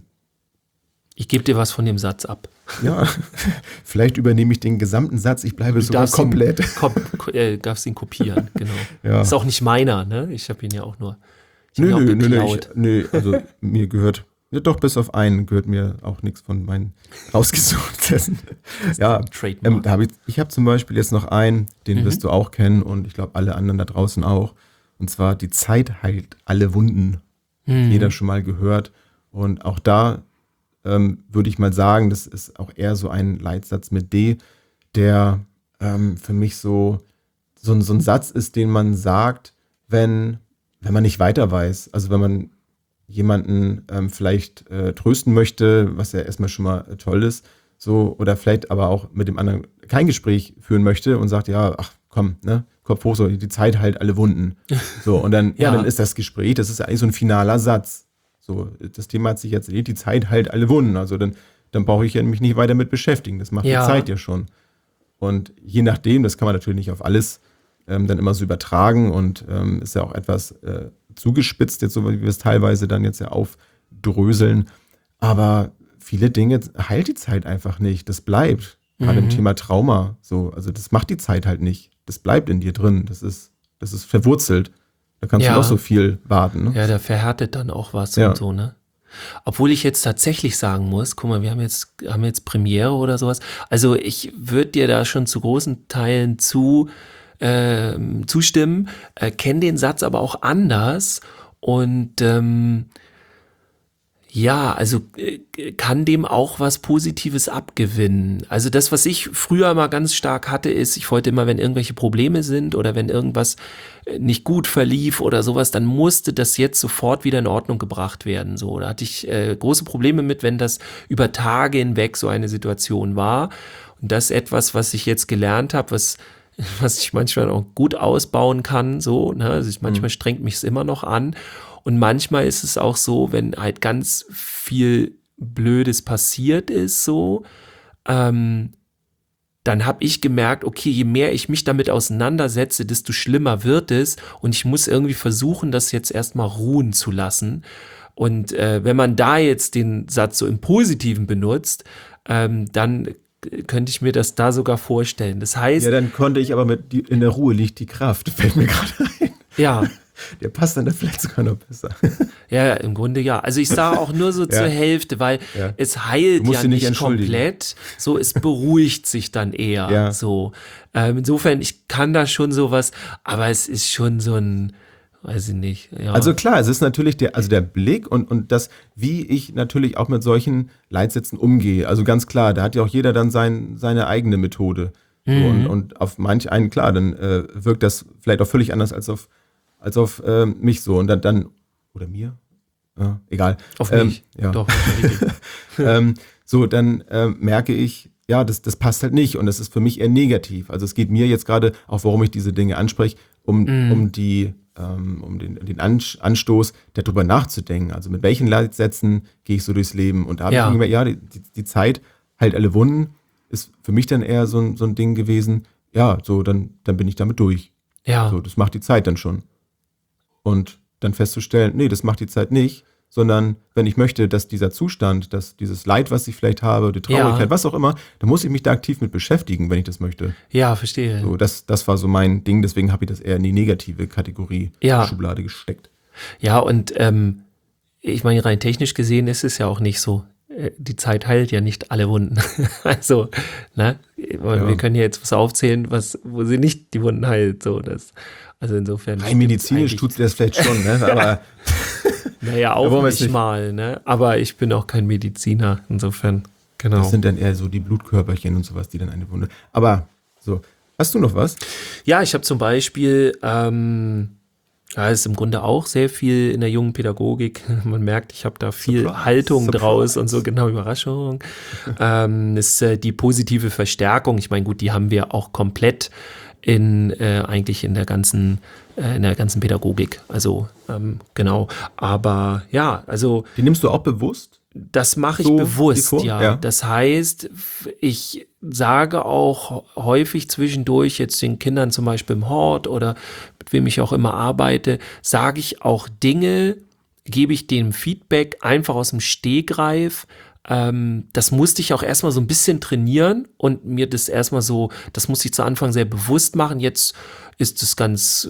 Ich gebe dir was von dem Satz ab. Ja, vielleicht übernehme ich den gesamten Satz. Ich bleibe sogar komplett. Darfst ihn kopieren, genau. Ja. Ist auch nicht meiner, ne? Ich habe ihn ja auch nur geklaut. Nö, also mir gehört, ja doch, bis auf einen gehört mir auch nichts von meinen rausgesuchten. Ja, Trademark. ich habe zum Beispiel jetzt noch einen, den wirst du auch kennen und ich glaube alle anderen da draußen auch. Und zwar, die Zeit heilt alle Wunden. Jeder schon mal gehört. Und auch da würde ich mal sagen, das ist auch eher so ein Leitsatz mit D, der für mich so ein Satz ist, den man sagt, wenn man nicht weiter weiß. Also wenn man jemanden vielleicht trösten möchte, was ja erstmal schon mal toll ist, so, oder vielleicht aber auch mit dem anderen kein Gespräch führen möchte und sagt, ja, ach komm, ne, Kopf hoch, so, die Zeit heilt alle Wunden. So, und dann, dann ist das Gespräch, das ist ja eigentlich so ein finaler Satz. So, das Thema hat sich jetzt erledigt, die Zeit heilt alle Wunden. Also dann brauche ich ja mich nicht weiter mit beschäftigen. Das macht die Zeit ja schon. Und je nachdem, das kann man natürlich nicht auf alles dann immer so übertragen und ist ja auch etwas zugespitzt, jetzt so wie wir es teilweise dann jetzt ja aufdröseln. Aber viele Dinge heilt die Zeit einfach nicht. Das bleibt. Gerade im Thema Trauma. So, also das macht die Zeit halt nicht. Das bleibt in dir drin. Das ist verwurzelt. Da kannst du noch so viel warten. Ne? Ja, da verhärtet dann auch was und so, ne? Obwohl ich jetzt tatsächlich sagen muss, guck mal, wir haben jetzt Premiere oder sowas. Also ich würde dir da schon zu großen Teilen zustimmen, kenne den Satz aber auch anders und Ja, also kann dem auch was Positives abgewinnen. Also das, was ich früher mal ganz stark hatte, ist, ich wollte immer, wenn irgendwelche Probleme sind oder wenn irgendwas nicht gut verlief oder sowas, dann musste das jetzt sofort wieder in Ordnung gebracht werden. So, da hatte ich große Probleme mit, wenn das über Tage hinweg so eine Situation war. Und das ist etwas, was ich jetzt gelernt habe, was ich manchmal auch gut ausbauen kann. So, ne? Also manchmal strengt mich es immer noch an. Und manchmal ist es auch so, wenn halt ganz viel Blödes passiert ist, so, dann habe ich gemerkt, okay, je mehr ich mich damit auseinandersetze, desto schlimmer wird es. Und ich muss irgendwie versuchen, das jetzt erstmal ruhen zu lassen. Und wenn man da jetzt den Satz so im Positiven benutzt, dann könnte ich mir das da sogar vorstellen. Das heißt. Ja, dann konnte ich aber in der Ruhe liegt die Kraft, fällt mir gerade ein. Ja. Der passt dann vielleicht sogar noch besser. Ja, im Grunde ja. Also ich sage auch nur so zur Hälfte, weil es heilt ja nicht komplett. So, es beruhigt sich dann eher. So. Insofern, ich kann da schon sowas, aber es ist schon so ein, weiß ich nicht. Ja. Also klar, es ist natürlich der Blick und das, wie ich natürlich auch mit solchen Leitsätzen umgehe. Also ganz klar, da hat ja auch jeder dann seine eigene Methode. So, und auf manch einen, klar, dann wirkt das vielleicht auch völlig anders als auf mich so und dann oder mir, egal. Auf mich, ja. Doch. So, dann merke ich, ja, das passt halt nicht und das ist für mich eher negativ. Also es geht mir jetzt gerade, auch warum ich diese Dinge anspreche, um den Anstoß, darüber nachzudenken. Also mit welchen Leitsätzen gehe ich so durchs Leben und da habe ich gemerkt, die Zeit heilt alle Wunden, ist für mich dann eher so ein Ding gewesen, ja, so, dann bin ich damit durch. Ja. So, das macht die Zeit dann schon. Und dann festzustellen, nee, das macht die Zeit nicht, sondern wenn ich möchte, dass dieser Zustand, dass dieses Leid, was ich vielleicht habe, die Traurigkeit, was auch immer, dann muss ich mich da aktiv mit beschäftigen, wenn ich das möchte. Ja, verstehe. So, das war so mein Ding, deswegen habe ich das eher in die negative Kategorie Schublade gesteckt. Ja, und ich meine, rein technisch gesehen ist es ja auch nicht so. Die Zeit heilt ja nicht alle Wunden. Also, ne? Wir können ja jetzt was aufzählen, wo sie nicht die Wunden heilt. So, also insofern. Rein medizinisch tut sie das vielleicht schon, ne? Aber naja, auch nicht mal, ne? Aber ich bin auch kein Mediziner, insofern, genau. Das sind dann eher so die Blutkörperchen und sowas, die dann eine Wunde. Aber so, hast du noch was? Ja, ich habe zum Beispiel, ist im Grunde auch sehr viel in der jungen Pädagogik. Man merkt, ich habe da viel Haltung draus und so, genau, Überraschung. Ist die positive Verstärkung. Ich meine, gut, die haben wir auch komplett eigentlich in der ganzen Pädagogik. Also, genau. Aber ja, also. Die nimmst du auch bewusst? Das mache ich so bewusst, ja. Das heißt, ich sage auch häufig zwischendurch jetzt den Kindern zum Beispiel im Hort oder mit wem ich auch immer arbeite, sage ich auch Dinge, gebe ich denen Feedback einfach aus dem Stegreif. Das musste ich auch erstmal so ein bisschen trainieren und mir das erstmal so, das musste ich zu Anfang sehr bewusst machen. Jetzt ist es ganz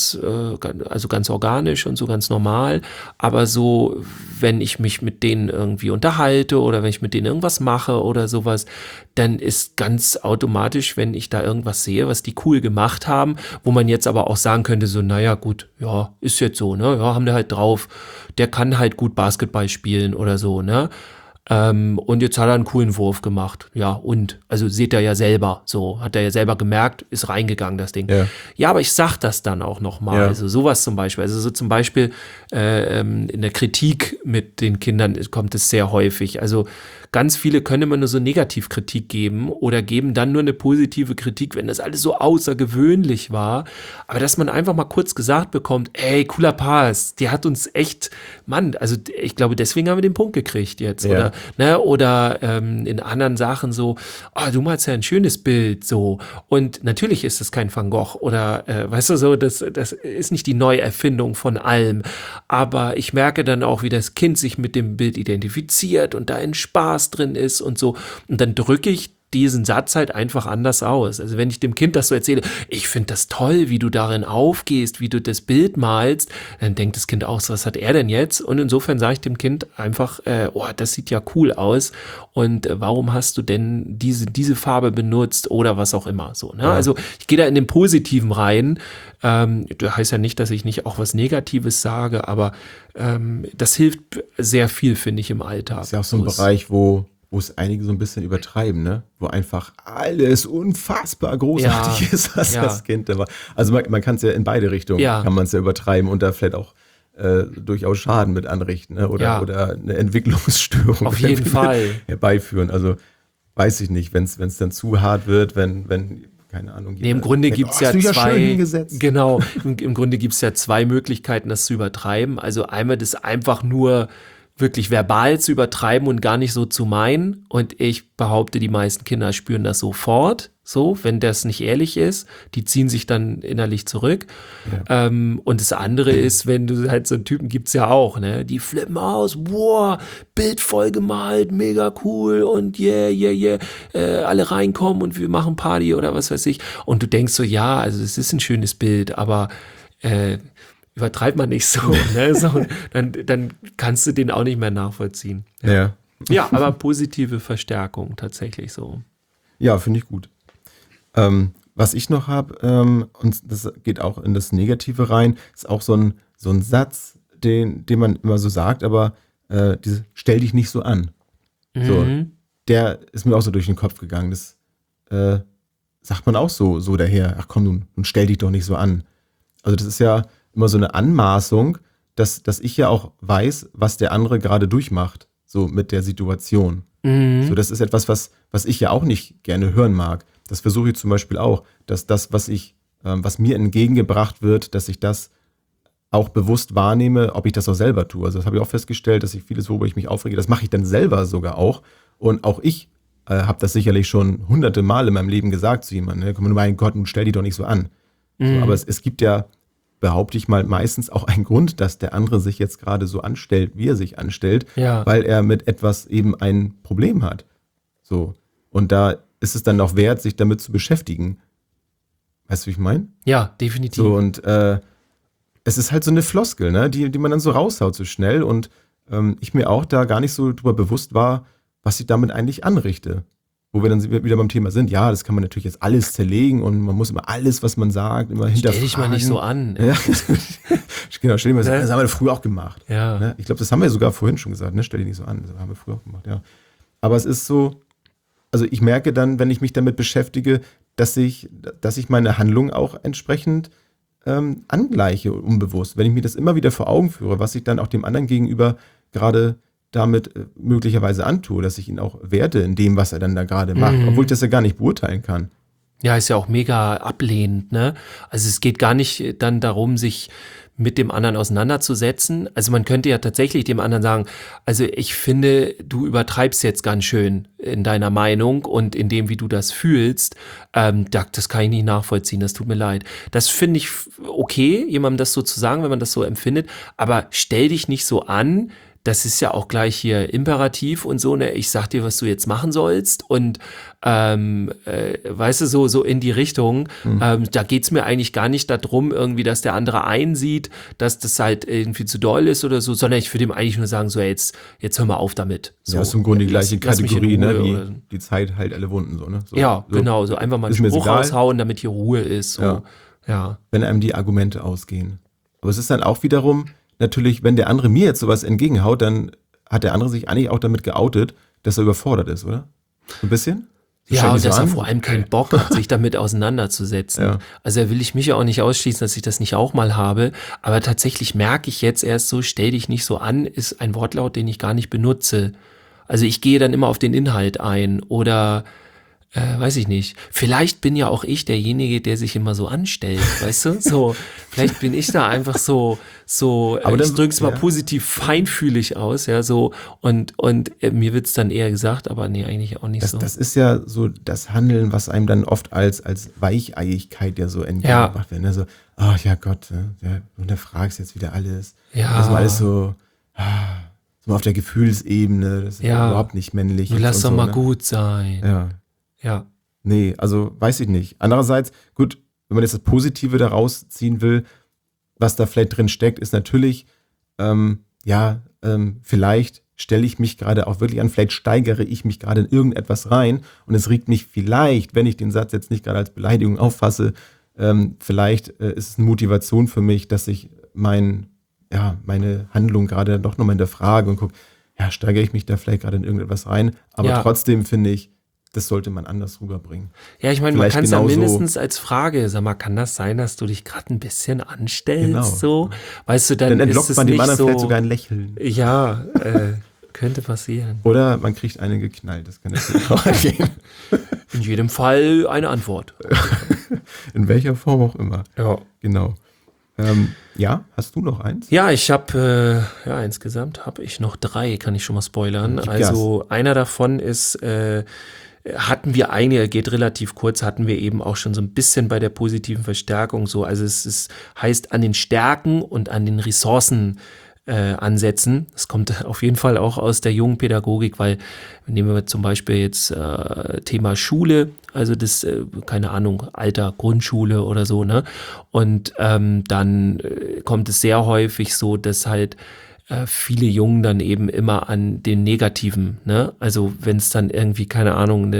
organisch und so ganz normal. Aber so, wenn ich mich mit denen irgendwie unterhalte oder wenn ich mit denen irgendwas mache oder sowas, dann ist ganz automatisch, wenn ich da irgendwas sehe, was die cool gemacht haben, wo man jetzt aber auch sagen könnte, so, naja, gut, ja, ist jetzt so, ne, ja, haben die halt drauf, der kann halt gut Basketball spielen oder so, ne. Und jetzt hat er einen coolen Wurf gemacht. Ja, also seht ihr ja selber, so, hat er ja selber gemerkt, ist reingegangen, das Ding. Ja, aber ich sag das dann auch nochmal. Ja. Also sowas zum Beispiel. Also so zum Beispiel in der Kritik mit den Kindern kommt es sehr häufig. Also ganz viele können immer nur so Negativkritik geben oder geben dann nur eine positive Kritik, wenn das alles so außergewöhnlich war. Aber dass man einfach mal kurz gesagt bekommt, ey, cooler Pass, der hat uns echt, Mann, also ich glaube, deswegen haben wir den Punkt gekriegt jetzt. Ja. Oder in anderen Sachen so, du malst ja ein schönes Bild, so. Und natürlich ist es kein Van Gogh oder, weißt du, so, das ist nicht die Neuerfindung von allem. Aber ich merke dann auch, wie das Kind sich mit dem Bild identifiziert und da ein Spaß drin ist und so. Und dann drücke ich diesen Satz halt einfach anders aus. Also wenn ich dem Kind das so erzähle, ich finde das toll, wie du darin aufgehst, wie du das Bild malst, dann denkt das Kind auch so, was hat er denn jetzt? Und insofern sage ich dem Kind einfach, oh, das sieht ja cool aus und warum hast du denn diese Farbe benutzt oder was auch immer so. Ne? Ja. Also ich gehe da in den Positiven rein. Das heißt ja nicht, dass ich nicht auch was Negatives sage, aber das hilft sehr viel, finde ich, im Alltag. Das ist ja auch so ein Bereich, wo es einige so ein bisschen übertreiben, ne? Wo einfach alles unfassbar großartig ist, was das Kind da war. Also man kann es ja in beide Richtungen, kann man es ja übertreiben und da vielleicht auch durchaus Schaden mit anrichten, ne? Oder eine Entwicklungsstörung auf jeden Fall herbeiführen. Also weiß ich nicht, wenn es dann zu hart wird, wenn keine Ahnung. Im Grunde gibt es ja zwei. Genau, im Grunde gibt es ja zwei Möglichkeiten, das zu übertreiben. Also einmal das einfach nur wirklich verbal zu übertreiben und gar nicht so zu meinen. Und ich behaupte, die meisten Kinder spüren das sofort, so, wenn das nicht ehrlich ist. Die ziehen sich dann innerlich zurück. Ja. Und das andere ist, wenn du halt so einen Typen gibt's ja auch, ne? Die flippen aus, boah, Bild voll gemalt, mega cool und alle reinkommen und wir machen Party oder was weiß ich. Und du denkst so, ja, also es ist ein schönes Bild, aber übertreibt man nicht so, ne? So, dann kannst du den auch nicht mehr nachvollziehen. Ja, aber positive Verstärkung tatsächlich so. Ja, finde ich gut. Was ich noch habe, und das geht auch in das Negative rein, ist auch so ein Satz, den man immer so sagt, aber stell dich nicht so an. So, der ist mir auch so durch den Kopf gegangen. Das sagt man auch so daher. Ach komm, nun stell dich doch nicht so an. Also das ist ja immer so eine Anmaßung, dass ich ja auch weiß, was der andere gerade durchmacht, so mit der Situation. So, das ist etwas, was ich ja auch nicht gerne hören mag. Das versuche ich zum Beispiel auch, dass das, was mir entgegengebracht wird, dass ich das auch bewusst wahrnehme, ob ich das auch selber tue. Also das habe ich auch festgestellt, dass ich vieles, worüber ich mich aufrege, das mache ich dann selber sogar auch. Und auch ich habe das sicherlich schon hunderte Mal in meinem Leben gesagt zu jemandem. Ne? Komm, mein Gott, nun stell dich doch nicht so an. So, aber es gibt ja, behaupte ich mal, meistens auch einen Grund, dass der andere sich jetzt gerade so anstellt, wie er sich anstellt, weil er mit etwas eben ein Problem hat. So. Und da ist es dann auch wert, sich damit zu beschäftigen. Weißt du, wie ich meine? Ja, definitiv. So, und es ist halt so eine Floskel, ne, die man dann so raushaut so schnell und ich mir auch da gar nicht so drüber bewusst war, was ich damit eigentlich anrichte. Wo wir dann wieder beim Thema sind, ja, das kann man natürlich jetzt alles zerlegen und man muss immer alles, was man sagt, immer hinterfragen. Stell dich mal nicht so an. Ja. Genau, stell dich mal so an. Das haben wir früher auch gemacht. Ja. Ne? Ich glaube, das haben wir sogar vorhin schon gesagt, ne? Stell dich nicht so an. Das haben wir früher auch gemacht, ja. Aber es ist so, also ich merke dann, wenn ich mich damit beschäftige, dass ich meine Handlung auch entsprechend angleiche, unbewusst. Wenn ich mir das immer wieder vor Augen führe, was ich dann auch dem anderen gegenüber gerade damit möglicherweise antue, dass ich ihn auch werte in dem, was er dann da gerade macht, obwohl ich das ja gar nicht beurteilen kann. Ja, ist ja auch mega ablehnend, ne? Also es geht gar nicht dann darum, sich mit dem anderen auseinanderzusetzen. Also man könnte ja tatsächlich dem anderen sagen, also ich finde, du übertreibst jetzt ganz schön in deiner Meinung und in dem, wie du das fühlst. Das kann ich nicht nachvollziehen, das tut mir leid. Das finde ich okay, jemandem das so zu sagen, wenn man das so empfindet, aber stell dich nicht so an. Das ist ja auch gleich hier Imperativ und so, ne? Ich sag dir, was du jetzt machen sollst und weißt du, so in die Richtung. Da geht's mir eigentlich gar nicht darum, irgendwie, dass der andere einsieht, dass das halt irgendwie zu doll ist oder so, sondern ich würde ihm eigentlich nur sagen, so jetzt hör mal auf damit. So, ja, ist im Grunde die gleiche Kategorie, ne? Wie die Zeit heilt alle Wunden, so, ne? So, ja, so. Genau, so einfach mal einen Spruch raushauen, damit hier Ruhe ist. So. Ja. Wenn einem die Argumente ausgehen. Aber es ist dann auch wiederum natürlich, wenn der andere mir jetzt sowas entgegenhaut, dann hat der andere sich eigentlich auch damit geoutet, dass er überfordert ist, oder? So ein bisschen? Ja, und dass er vor allem keinen Bock hat, sich damit auseinanderzusetzen. Ja. Also da will ich mich ja auch nicht ausschließen, dass ich das nicht auch mal habe. Aber tatsächlich merke ich jetzt erst so, stell dich nicht so an, ist ein Wortlaut, den ich gar nicht benutze. Also ich gehe dann immer auf den Inhalt ein oder weiß ich nicht. Vielleicht bin ja auch ich derjenige, der sich immer so anstellt, weißt du? So, vielleicht bin ich da einfach so, aber ich drücke es mal positiv feinfühlig aus, ja, so, und mir wird's dann eher gesagt, aber nee, eigentlich auch nicht so. Das ist ja so das Handeln, was einem dann oft als Weicheiigkeit ja so entgegengebracht wird, ne? So, ach ja Gott, ja, und da fragst jetzt wieder alles. Ja. Das ist alles so auf der Gefühlsebene, das ist überhaupt nicht männlich. Du lass doch so, mal ne? gut sein. Ja. Ja. Nee, also weiß ich nicht. Andererseits, gut, wenn man jetzt das Positive daraus ziehen will, was da vielleicht drin steckt, ist natürlich, vielleicht stelle ich mich gerade auch wirklich an, vielleicht steigere ich mich gerade in irgendetwas rein und es regt mich vielleicht, wenn ich den Satz jetzt nicht gerade als Beleidigung auffasse, vielleicht ist es eine Motivation für mich, dass ich meine Handlung gerade doch nochmal hinterfrage und gucke, ja, steigere ich mich da vielleicht gerade in irgendetwas rein, aber trotzdem finde ich, das sollte man anders rüberbringen. Ja, ich meine, man kann es ja mindestens als Frage, sag mal, kann das sein, dass du dich gerade ein bisschen anstellst, so? Weißt du, dann entlockt ist man es dem nicht anderen so, vielleicht sogar ein Lächeln. Ja, könnte passieren. Oder man kriegt eine geknallt, das kann natürlich auch gehen. In jedem Fall eine Antwort. In welcher Form auch immer. Ja. Genau. Hast du noch eins? Ja, ich habe, insgesamt habe ich noch 3, kann ich schon mal spoilern. Also einer davon ist, hatten wir geht relativ kurz, hatten wir eben auch schon so ein bisschen bei der positiven Verstärkung so. Also es heißt an den Stärken und an den Ressourcen ansetzen. Das kommt auf jeden Fall auch aus der jungen Pädagogik, weil nehmen wir zum Beispiel jetzt Thema Schule, also das, keine Ahnung, Alter, Grundschule oder so, ne? Und dann kommt es sehr häufig so, dass halt viele Jungen dann eben immer an den Negativen, ne? Also wenn es dann irgendwie, keine Ahnung,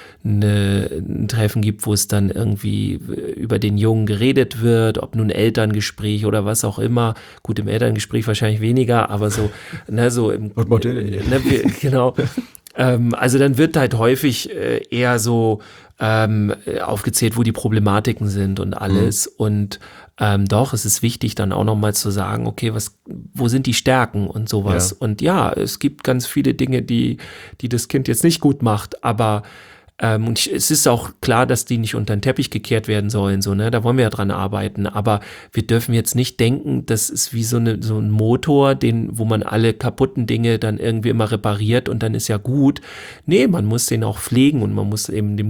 ein Treffen gibt, wo es dann irgendwie über den Jungen geredet wird, ob nun Elterngespräch oder was auch immer. Gut, im Elterngespräch wahrscheinlich weniger, aber so, ne, so im genau. Also dann wird halt häufig eher so aufgezählt, wo die Problematiken sind und alles. Und doch, es ist wichtig, dann auch nochmal zu sagen, okay, wo sind die Stärken und sowas. Ja. Und ja, es gibt ganz viele Dinge, die das Kind jetzt nicht gut macht, aber es ist auch klar, dass die nicht unter den Teppich gekehrt werden sollen, so, ne? Da wollen wir ja dran arbeiten. Aber wir dürfen jetzt nicht denken, das ist wie so ein Motor, wo man alle kaputten Dinge dann irgendwie immer repariert und dann ist ja gut. Nee, man muss den auch pflegen und man muss eben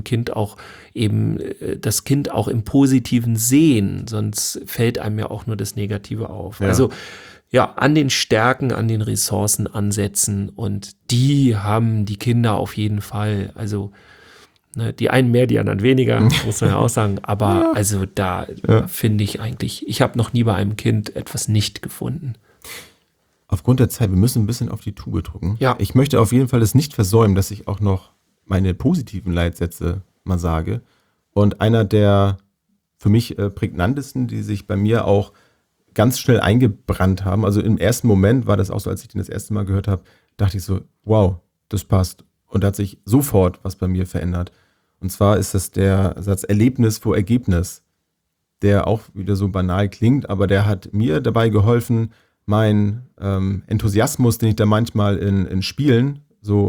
das Kind auch im Positiven sehen, sonst fällt einem ja auch nur das Negative auf. Ja. Also ja, an den Stärken, an den Ressourcen ansetzen und die haben die Kinder auf jeden Fall. Also die einen mehr, die anderen weniger, muss man ja auch sagen. Aber also da finde ich eigentlich, ich habe noch nie bei einem Kind etwas nicht gefunden. Aufgrund der Zeit, wir müssen ein bisschen auf die Tube drücken. Ja. Ich möchte auf jeden Fall es nicht versäumen, dass ich auch noch meine positiven Leitsätze mal sage. Und einer der für mich prägnantesten, die sich bei mir auch ganz schnell eingebrannt haben. Also im ersten Moment war das auch so, als ich den das erste Mal gehört habe, dachte ich so, wow, das passt. Und da hat sich sofort was bei mir verändert. Und zwar ist das der Satz Erlebnis vor Ergebnis, der auch wieder so banal klingt, aber der hat mir dabei geholfen, meinen Enthusiasmus, den ich da manchmal in Spielen,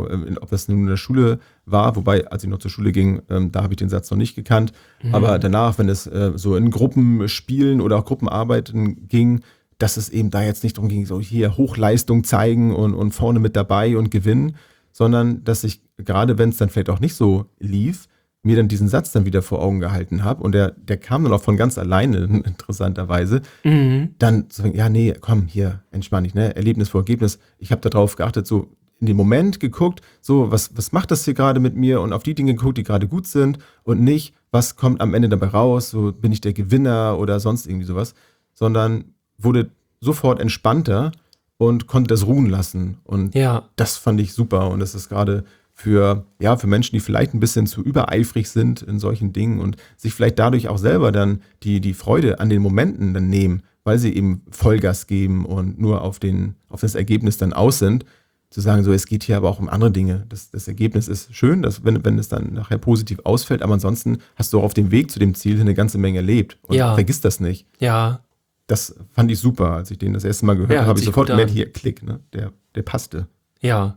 ob das nun in der Schule war, wobei, als ich noch zur Schule ging, da habe ich den Satz noch nicht gekannt, aber danach, wenn es so in Gruppenspielen oder auch Gruppenarbeiten ging, dass es eben da jetzt nicht darum ging, so hier Hochleistung zeigen und vorne mit dabei und gewinnen, sondern dass ich, gerade wenn es dann vielleicht auch nicht so lief, mir dann diesen Satz dann wieder vor Augen gehalten habe und der kam dann auch von ganz alleine, interessanterweise, dann zu sagen, ja nee, komm, hier, entspann dich, ne? Erlebnis vor Ergebnis. Ich habe darauf geachtet, so in dem Moment geguckt, so was macht das hier gerade mit mir und auf die Dinge geguckt, die gerade gut sind und nicht, was kommt am Ende dabei raus, so bin ich der Gewinner oder sonst irgendwie sowas, sondern wurde sofort entspannter und konnte das ruhen lassen und das fand ich super und das ist gerade für Menschen, die vielleicht ein bisschen zu übereifrig sind in solchen Dingen und sich vielleicht dadurch auch selber dann die Freude an den Momenten dann nehmen, weil sie eben Vollgas geben und nur auf das Ergebnis dann aus sind, zu sagen, so, es geht hier aber auch um andere Dinge. Das Ergebnis ist schön, dass, wenn es dann nachher positiv ausfällt, aber ansonsten hast du auch auf dem Weg zu dem Ziel eine ganze Menge erlebt und vergiss das nicht. Ja. Das fand ich super, als ich den das erste Mal gehört habe, habe ich sofort gemerkt, hier, Klick, ne? Der passte. Ja.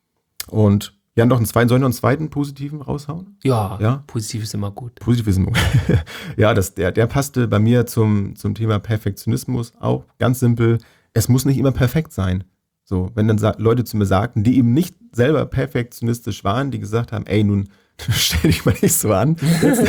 Und ja, sollen wir noch einen zweiten positiven raushauen? Ja, positiv ist immer gut. Positiv ist immer gut. Ja, der passte bei mir zum Thema Perfektionismus auch. Ganz simpel, es muss nicht immer perfekt sein. So, wenn dann Leute zu mir sagten, die eben nicht selber perfektionistisch waren, die gesagt haben, ey, nun stell dich mal nicht so an.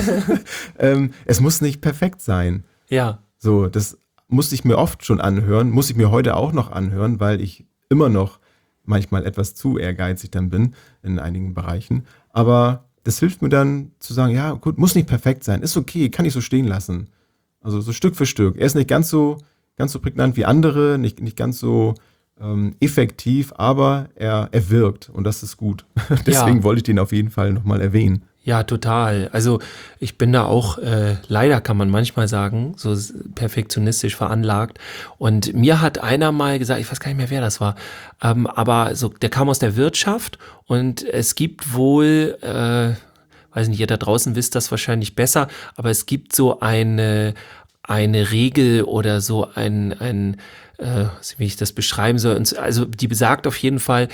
Es muss nicht perfekt sein. Ja. So, das musste ich mir oft schon anhören, muss ich mir heute auch noch anhören, weil ich immer noch manchmal etwas zu ehrgeizig dann bin in einigen Bereichen. Aber das hilft mir dann zu sagen, ja gut, muss nicht perfekt sein, ist okay, kann ich so stehen lassen. Also so Stück für Stück. Er ist nicht ganz so prägnant wie andere, nicht ganz so effektiv, aber er wirkt und das ist gut. Deswegen wollte ich den auf jeden Fall nochmal erwähnen. Ja, total. Also ich bin da auch, leider kann man manchmal sagen, so perfektionistisch veranlagt. Und mir hat einer mal gesagt, ich weiß gar nicht mehr, wer das war, aber so, der kam aus der Wirtschaft und es gibt wohl, weiß nicht, ihr da draußen wisst das wahrscheinlich besser, aber es gibt so eine Regel oder so wie ich das beschreiben soll. Also die besagt auf jeden Fall,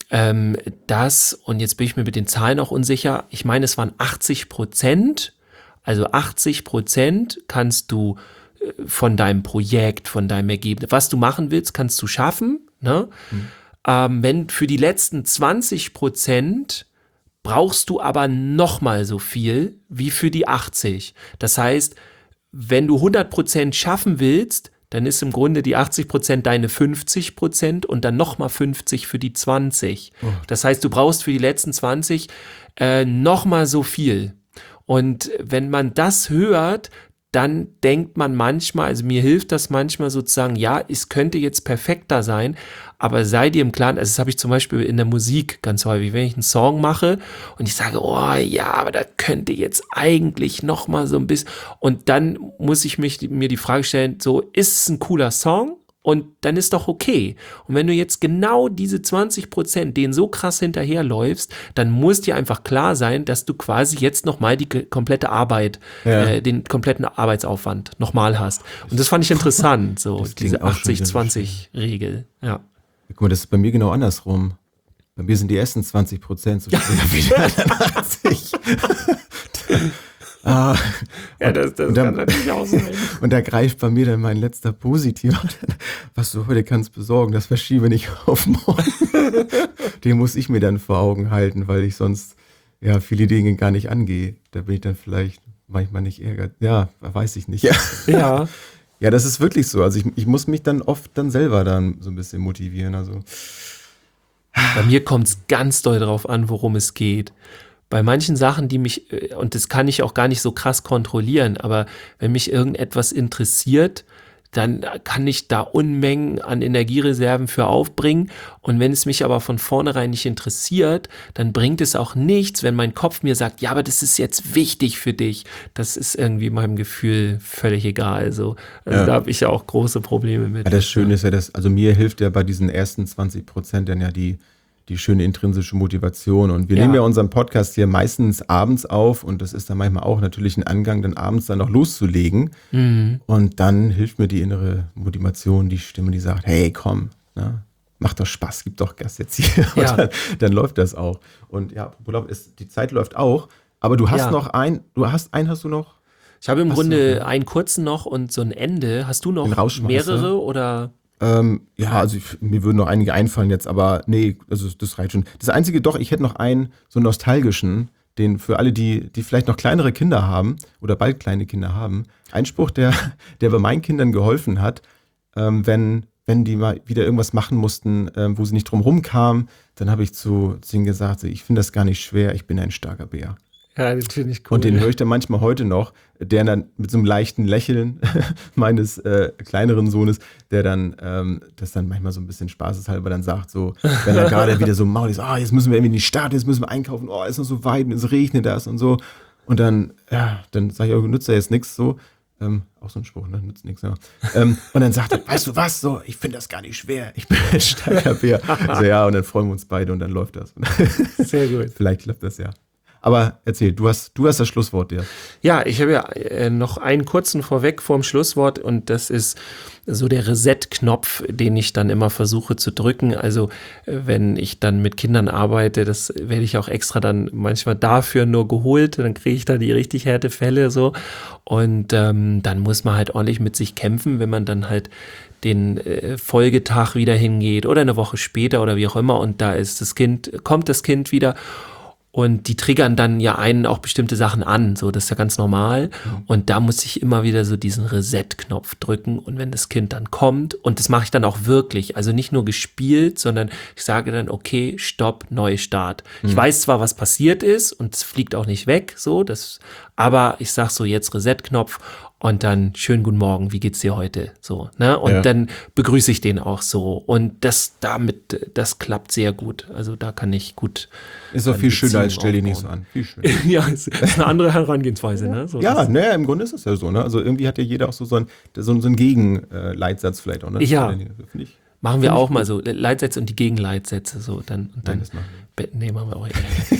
dass, und jetzt bin ich mir mit den Zahlen auch unsicher, ich meine, es waren 80%, also 80% kannst du von deinem Projekt, von deinem Ergebnis, was du machen willst, kannst du schaffen. Ne? Wenn für die letzten 20% brauchst du aber nochmal so viel wie für die 80. Das heißt, wenn du 100% schaffen willst, dann ist im Grunde die 80% deine 50% und dann nochmal 50 für die 20. Oh. Das heißt, du brauchst für die letzten 20 nochmal so viel. Und wenn man das hört, dann denkt man manchmal, also mir hilft das manchmal sozusagen, ja, es könnte jetzt perfekter sein, aber sei dir im Klaren, also das habe ich zum Beispiel in der Musik ganz häufig, wenn ich einen Song mache und ich sage, oh ja, aber da könnte jetzt eigentlich noch mal so ein bisschen, und dann muss ich mir die Frage stellen, so, ist es ein cooler Song? Und dann ist doch okay. Und wenn du jetzt genau diese 20%, denen so krass hinterherläufst, dann muss dir einfach klar sein, dass du quasi jetzt nochmal die komplette Arbeit, den kompletten Arbeitsaufwand nochmal hast. Und das fand ich interessant, so diese 80-20-Regel. Ja. Guck mal, das ist bei mir genau andersrum. Bei mir sind die ersten 20% so schwer wie die anderen 80. Ja, das kann natürlich auch sein. Und da greift bei mir dann mein letzter Positiver, was du heute kannst besorgen, das verschiebe nicht auf morgen. Den muss ich mir dann vor Augen halten, weil ich sonst ja viele Dinge gar nicht angehe. Da bin ich dann vielleicht manchmal nicht ärgert. Ja, weiß ich nicht. Ja. Ja, das ist wirklich so. Also ich muss mich dann oft dann selber dann so ein bisschen motivieren. Also bei mir kommt es ganz doll drauf an, worum es geht. Bei manchen Sachen, die mich, und das kann ich auch gar nicht so krass kontrollieren, aber wenn mich irgendetwas interessiert, dann kann ich da Unmengen an Energiereserven für aufbringen. Und wenn es mich aber von vornherein nicht interessiert, dann bringt es auch nichts, wenn mein Kopf mir sagt, ja, aber das ist jetzt wichtig für dich. Das ist irgendwie meinem Gefühl völlig egal. Also da habe ich ja auch große Probleme mit. Ja, das Schöne ist ja, also mir hilft ja bei diesen ersten 20% dann ja die schöne intrinsische Motivation. Und wir nehmen ja unseren Podcast hier meistens abends auf und das ist dann manchmal auch natürlich ein Angang, dann abends dann noch loszulegen. Mhm. Und dann hilft mir die innere Motivation, die Stimme, die sagt, hey, komm, ne, mach doch Spaß, gib doch Gas jetzt hier. Ja. Und dann läuft das auch. Und ja, die Zeit läuft auch, aber du hast noch hast du noch? Ich habe im Grunde einen kurzen noch und so ein Ende. Hast du noch mehrere oder? Also mir würden noch einige einfallen jetzt, aber nee, also das reicht schon. Das Einzige doch, ich hätte noch einen so nostalgischen, den für alle, die vielleicht noch kleinere Kinder haben oder bald kleine Kinder haben. Ein Spruch, der bei meinen Kindern geholfen hat, wenn die mal wieder irgendwas machen mussten, wo sie nicht drum rumkamen, dann habe ich zu ihnen gesagt, ich finde das gar nicht schwer, ich bin ein starker Bär. Ja, das finde ich cool. Und den höre ich dann manchmal heute noch, der dann mit so einem leichten Lächeln meines kleineren Sohnes, der dann das dann manchmal so ein bisschen spaßeshalber dann sagt, so, wenn er gerade wieder so maul ist, jetzt müssen wir irgendwie in die Stadt, jetzt müssen wir einkaufen, ist noch so weit und es regnet das und so. Und dann sage ich, nützt ja jetzt nichts so. Auch so ein Spruch, ne? Nützt nichts. Ja. Und dann sagt er, weißt du was, so, ich finde das gar nicht schwer, ich bin ein starker Bär. Also und dann freuen wir uns beide und dann läuft das. Sehr gut. Vielleicht klappt das ja. Aber erzähl, du hast das Schlusswort, dir. Ja, ich habe ja noch einen kurzen vorweg vorm Schlusswort und das ist so der Reset-Knopf, den ich dann immer versuche zu drücken. Also wenn ich dann mit Kindern arbeite, das werde ich auch extra dann manchmal dafür nur geholt, dann kriege ich da die richtig Härtefälle so und dann muss man halt ordentlich mit sich kämpfen, wenn man dann halt den Folgetag wieder hingeht oder eine Woche später oder wie auch immer und da ist kommt das Kind wieder. Und die triggern dann ja einen auch bestimmte Sachen an, so, das ist ja ganz normal. Und da muss ich immer wieder so diesen Reset-Knopf drücken. Und wenn das Kind dann kommt, und das mache ich dann auch wirklich, also nicht nur gespielt, sondern ich sage dann, okay, stopp, Neustart. Ich weiß zwar, was passiert ist und es fliegt auch nicht weg, so, aber ich sag so, jetzt Reset-Knopf und dann schönen guten Morgen, wie geht's dir heute? So, ne? Und dann begrüße ich den auch so. Und das klappt sehr gut. Also da kann ich gut. Ist auch viel schöner als stell dich nicht so an. Viel schöner. Ja, ist eine andere Herangehensweise, ne? So, ja, ne, im Grunde ist es ja so, ne? Also irgendwie hat ja jeder auch so einen Gegenleitsatz vielleicht auch, ne? Ja. Finde ich. Machen wir auch mal so Leitsätze und die Gegenleitsätze so. Dann das machen nee, machen wir auch.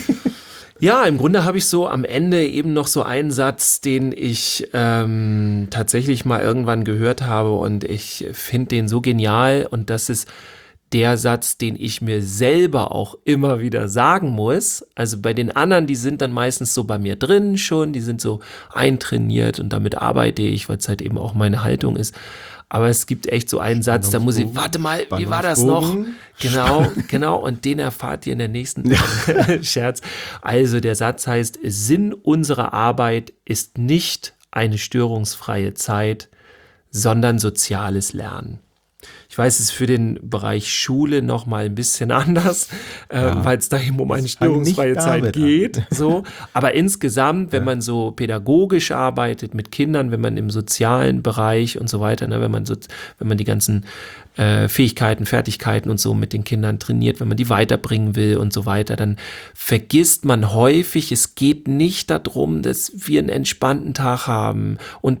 Ja, im Grunde habe ich so am Ende eben noch so einen Satz, den ich tatsächlich mal irgendwann gehört habe und ich finde den so genial und das ist der Satz, den ich mir selber auch immer wieder sagen muss. Also bei den anderen, die sind dann meistens so bei mir drin schon, die sind so eintrainiert und damit arbeite ich, weil es halt eben auch meine Haltung ist. Aber es gibt echt so einen Satz, da muss ich, warte mal, wie war das noch? Genau, und den erfahrt ihr in der nächsten Scherz. Also der Satz heißt, Sinn unserer Arbeit ist nicht eine störungsfreie Zeit, sondern soziales Lernen. Ich weiß, es ist für den Bereich Schule noch mal ein bisschen anders, weil es da eben um eine störungsfreie Zeit geht. So. Aber insgesamt, wenn man so pädagogisch arbeitet mit Kindern, wenn man im sozialen Bereich und so weiter, ne, wenn man die ganzen Fähigkeiten, Fertigkeiten und so mit den Kindern trainiert, wenn man die weiterbringen will und so weiter, dann vergisst man häufig, es geht nicht darum, dass wir einen entspannten Tag haben. Und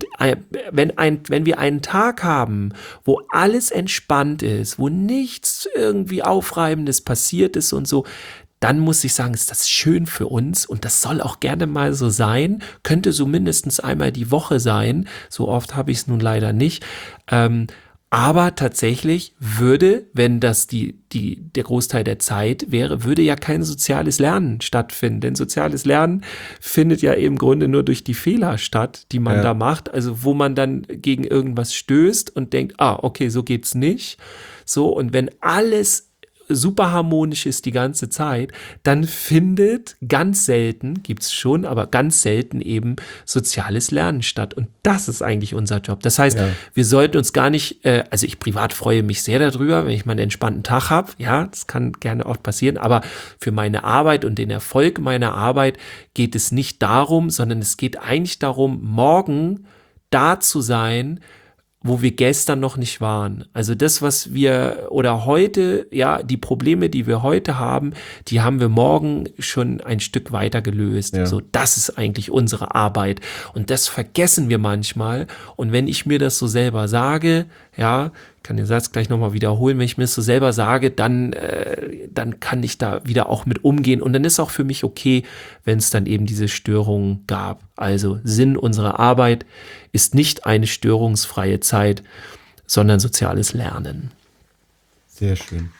wenn wir einen Tag haben, wo alles entspannt ist, wo nichts irgendwie Aufreibendes passiert ist und so, dann muss ich sagen, ist das schön für uns und das soll auch gerne mal so sein, könnte so mindestens einmal die Woche sein, so oft habe ich es nun leider nicht, aber tatsächlich würde, wenn das der Großteil der Zeit wäre, würde ja kein soziales Lernen stattfinden. Denn soziales Lernen findet ja im Grunde nur durch die Fehler statt, die man da macht. Also wo man dann gegen irgendwas stößt und denkt, okay, so geht's nicht. So, und wenn alles super harmonisch ist die ganze Zeit, dann findet ganz selten, gibt's schon, aber ganz selten eben soziales Lernen statt. Und das ist eigentlich unser Job. Das heißt, wir sollten uns gar nicht, also ich privat freue mich sehr darüber, wenn ich mal einen entspannten Tag habe. Ja, das kann gerne oft passieren, aber für meine Arbeit und den Erfolg meiner Arbeit geht es nicht darum, sondern es geht eigentlich darum, morgen da zu sein, wo wir gestern noch nicht waren. Also das, was wir oder heute, ja, die Probleme, die wir heute haben, die haben wir morgen schon ein Stück weiter gelöst. Ja. So, das ist eigentlich unsere Arbeit. Und das vergessen wir manchmal. Und wenn ich mir das so selber sage, ja, kann den Satz gleich nochmal wiederholen, wenn ich mir das so selber sage, dann kann ich da wieder auch mit umgehen. Und dann ist auch für mich okay, wenn es dann eben diese Störungen gab. Also Sinn unserer Arbeit ist nicht eine störungsfreie Zeit, sondern soziales Lernen. Sehr schön.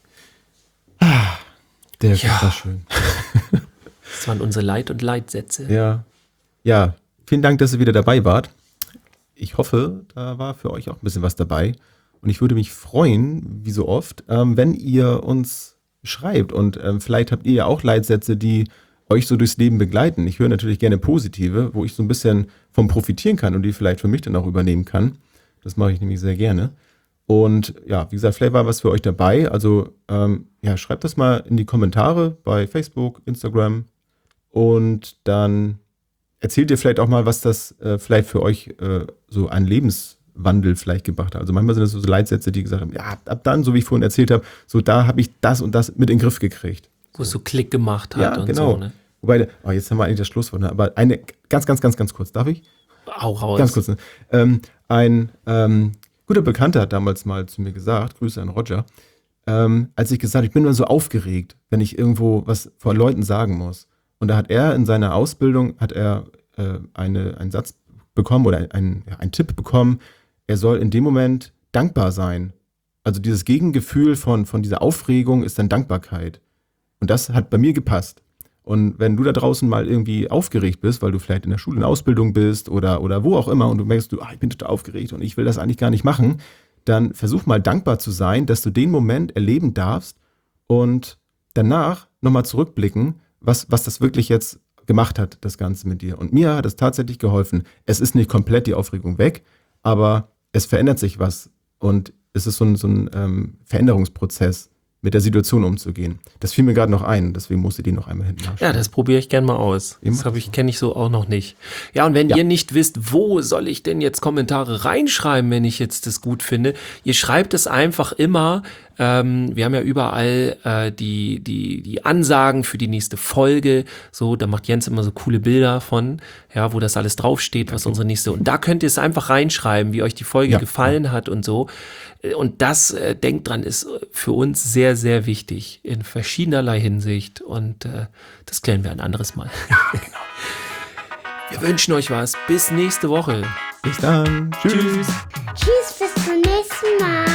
Der war schön. Das waren unsere Leit- und Leitsätze. Ja, vielen Dank, dass ihr wieder dabei wart. Ich hoffe, da war für euch auch ein bisschen was dabei. Und ich würde mich freuen, wie so oft, wenn ihr uns schreibt. Und vielleicht habt ihr ja auch Leitsätze, die euch so durchs Leben begleiten. Ich höre natürlich gerne positive, wo ich so ein bisschen vom profitieren kann und die vielleicht für mich dann auch übernehmen kann. Das mache ich nämlich sehr gerne. Und ja, wie gesagt, vielleicht war was für euch dabei. Also schreibt das mal in die Kommentare bei Facebook, Instagram. Und dann erzählt ihr vielleicht auch mal, was das vielleicht für euch so ein Lebenswandel vielleicht gebracht hat. Also manchmal sind das so Leitsätze, die gesagt haben, ja, ab dann, so wie ich vorhin erzählt habe, so da habe ich das und das mit in den Griff gekriegt. Wo es so Klick gemacht hat und genau. So. Ne? Wobei, jetzt haben wir eigentlich das Schlusswort, ne? Aber eine ganz kurz, darf ich? Hau raus. Ganz kurz. Ne? Ein guter Bekannter hat damals mal zu mir gesagt, Grüße an Roger, als ich gesagt habe, ich bin immer so aufgeregt, wenn ich irgendwo was vor Leuten sagen muss. Und da hat er in seiner Ausbildung, einen Satz bekommen oder einen Tipp bekommen, er soll in dem Moment dankbar sein. Also dieses Gegengefühl von dieser Aufregung ist dann Dankbarkeit. Und das hat bei mir gepasst. Und wenn du da draußen mal irgendwie aufgeregt bist, weil du vielleicht in der Schule in Ausbildung bist oder wo auch immer und du merkst, ich bin total aufgeregt und ich will das eigentlich gar nicht machen, dann versuch mal dankbar zu sein, dass du den Moment erleben darfst und danach nochmal zurückblicken, was das wirklich jetzt gemacht hat, das Ganze mit dir. Und mir hat es tatsächlich geholfen. Es ist nicht komplett die Aufregung weg, aber es verändert sich was. Und es ist so ein Veränderungsprozess, mit der Situation umzugehen. Das fiel mir gerade noch ein, deswegen musste die noch einmal hinten nachschauen. Ja, das probiere ich gerne mal aus. Das kenne ich so auch noch nicht. Ja, und wenn ihr nicht wisst, wo soll ich denn jetzt Kommentare reinschreiben, wenn ich jetzt das gut finde, ihr schreibt es einfach immer. Wir haben ja überall die Ansagen für die nächste Folge. So, da macht Jens immer so coole Bilder von, ja, wo das alles draufsteht, was unsere nächste. Und da könnt ihr es einfach reinschreiben, wie euch die Folge gefallen hat und so. Und das, denkt dran, ist für uns sehr, sehr wichtig in verschiedenerlei Hinsicht. Und das klären wir ein anderes Mal. Ja, genau. Wir wünschen euch was. Bis nächste Woche. Bis dann. Tschüss. Tschüss, bis zum nächsten Mal.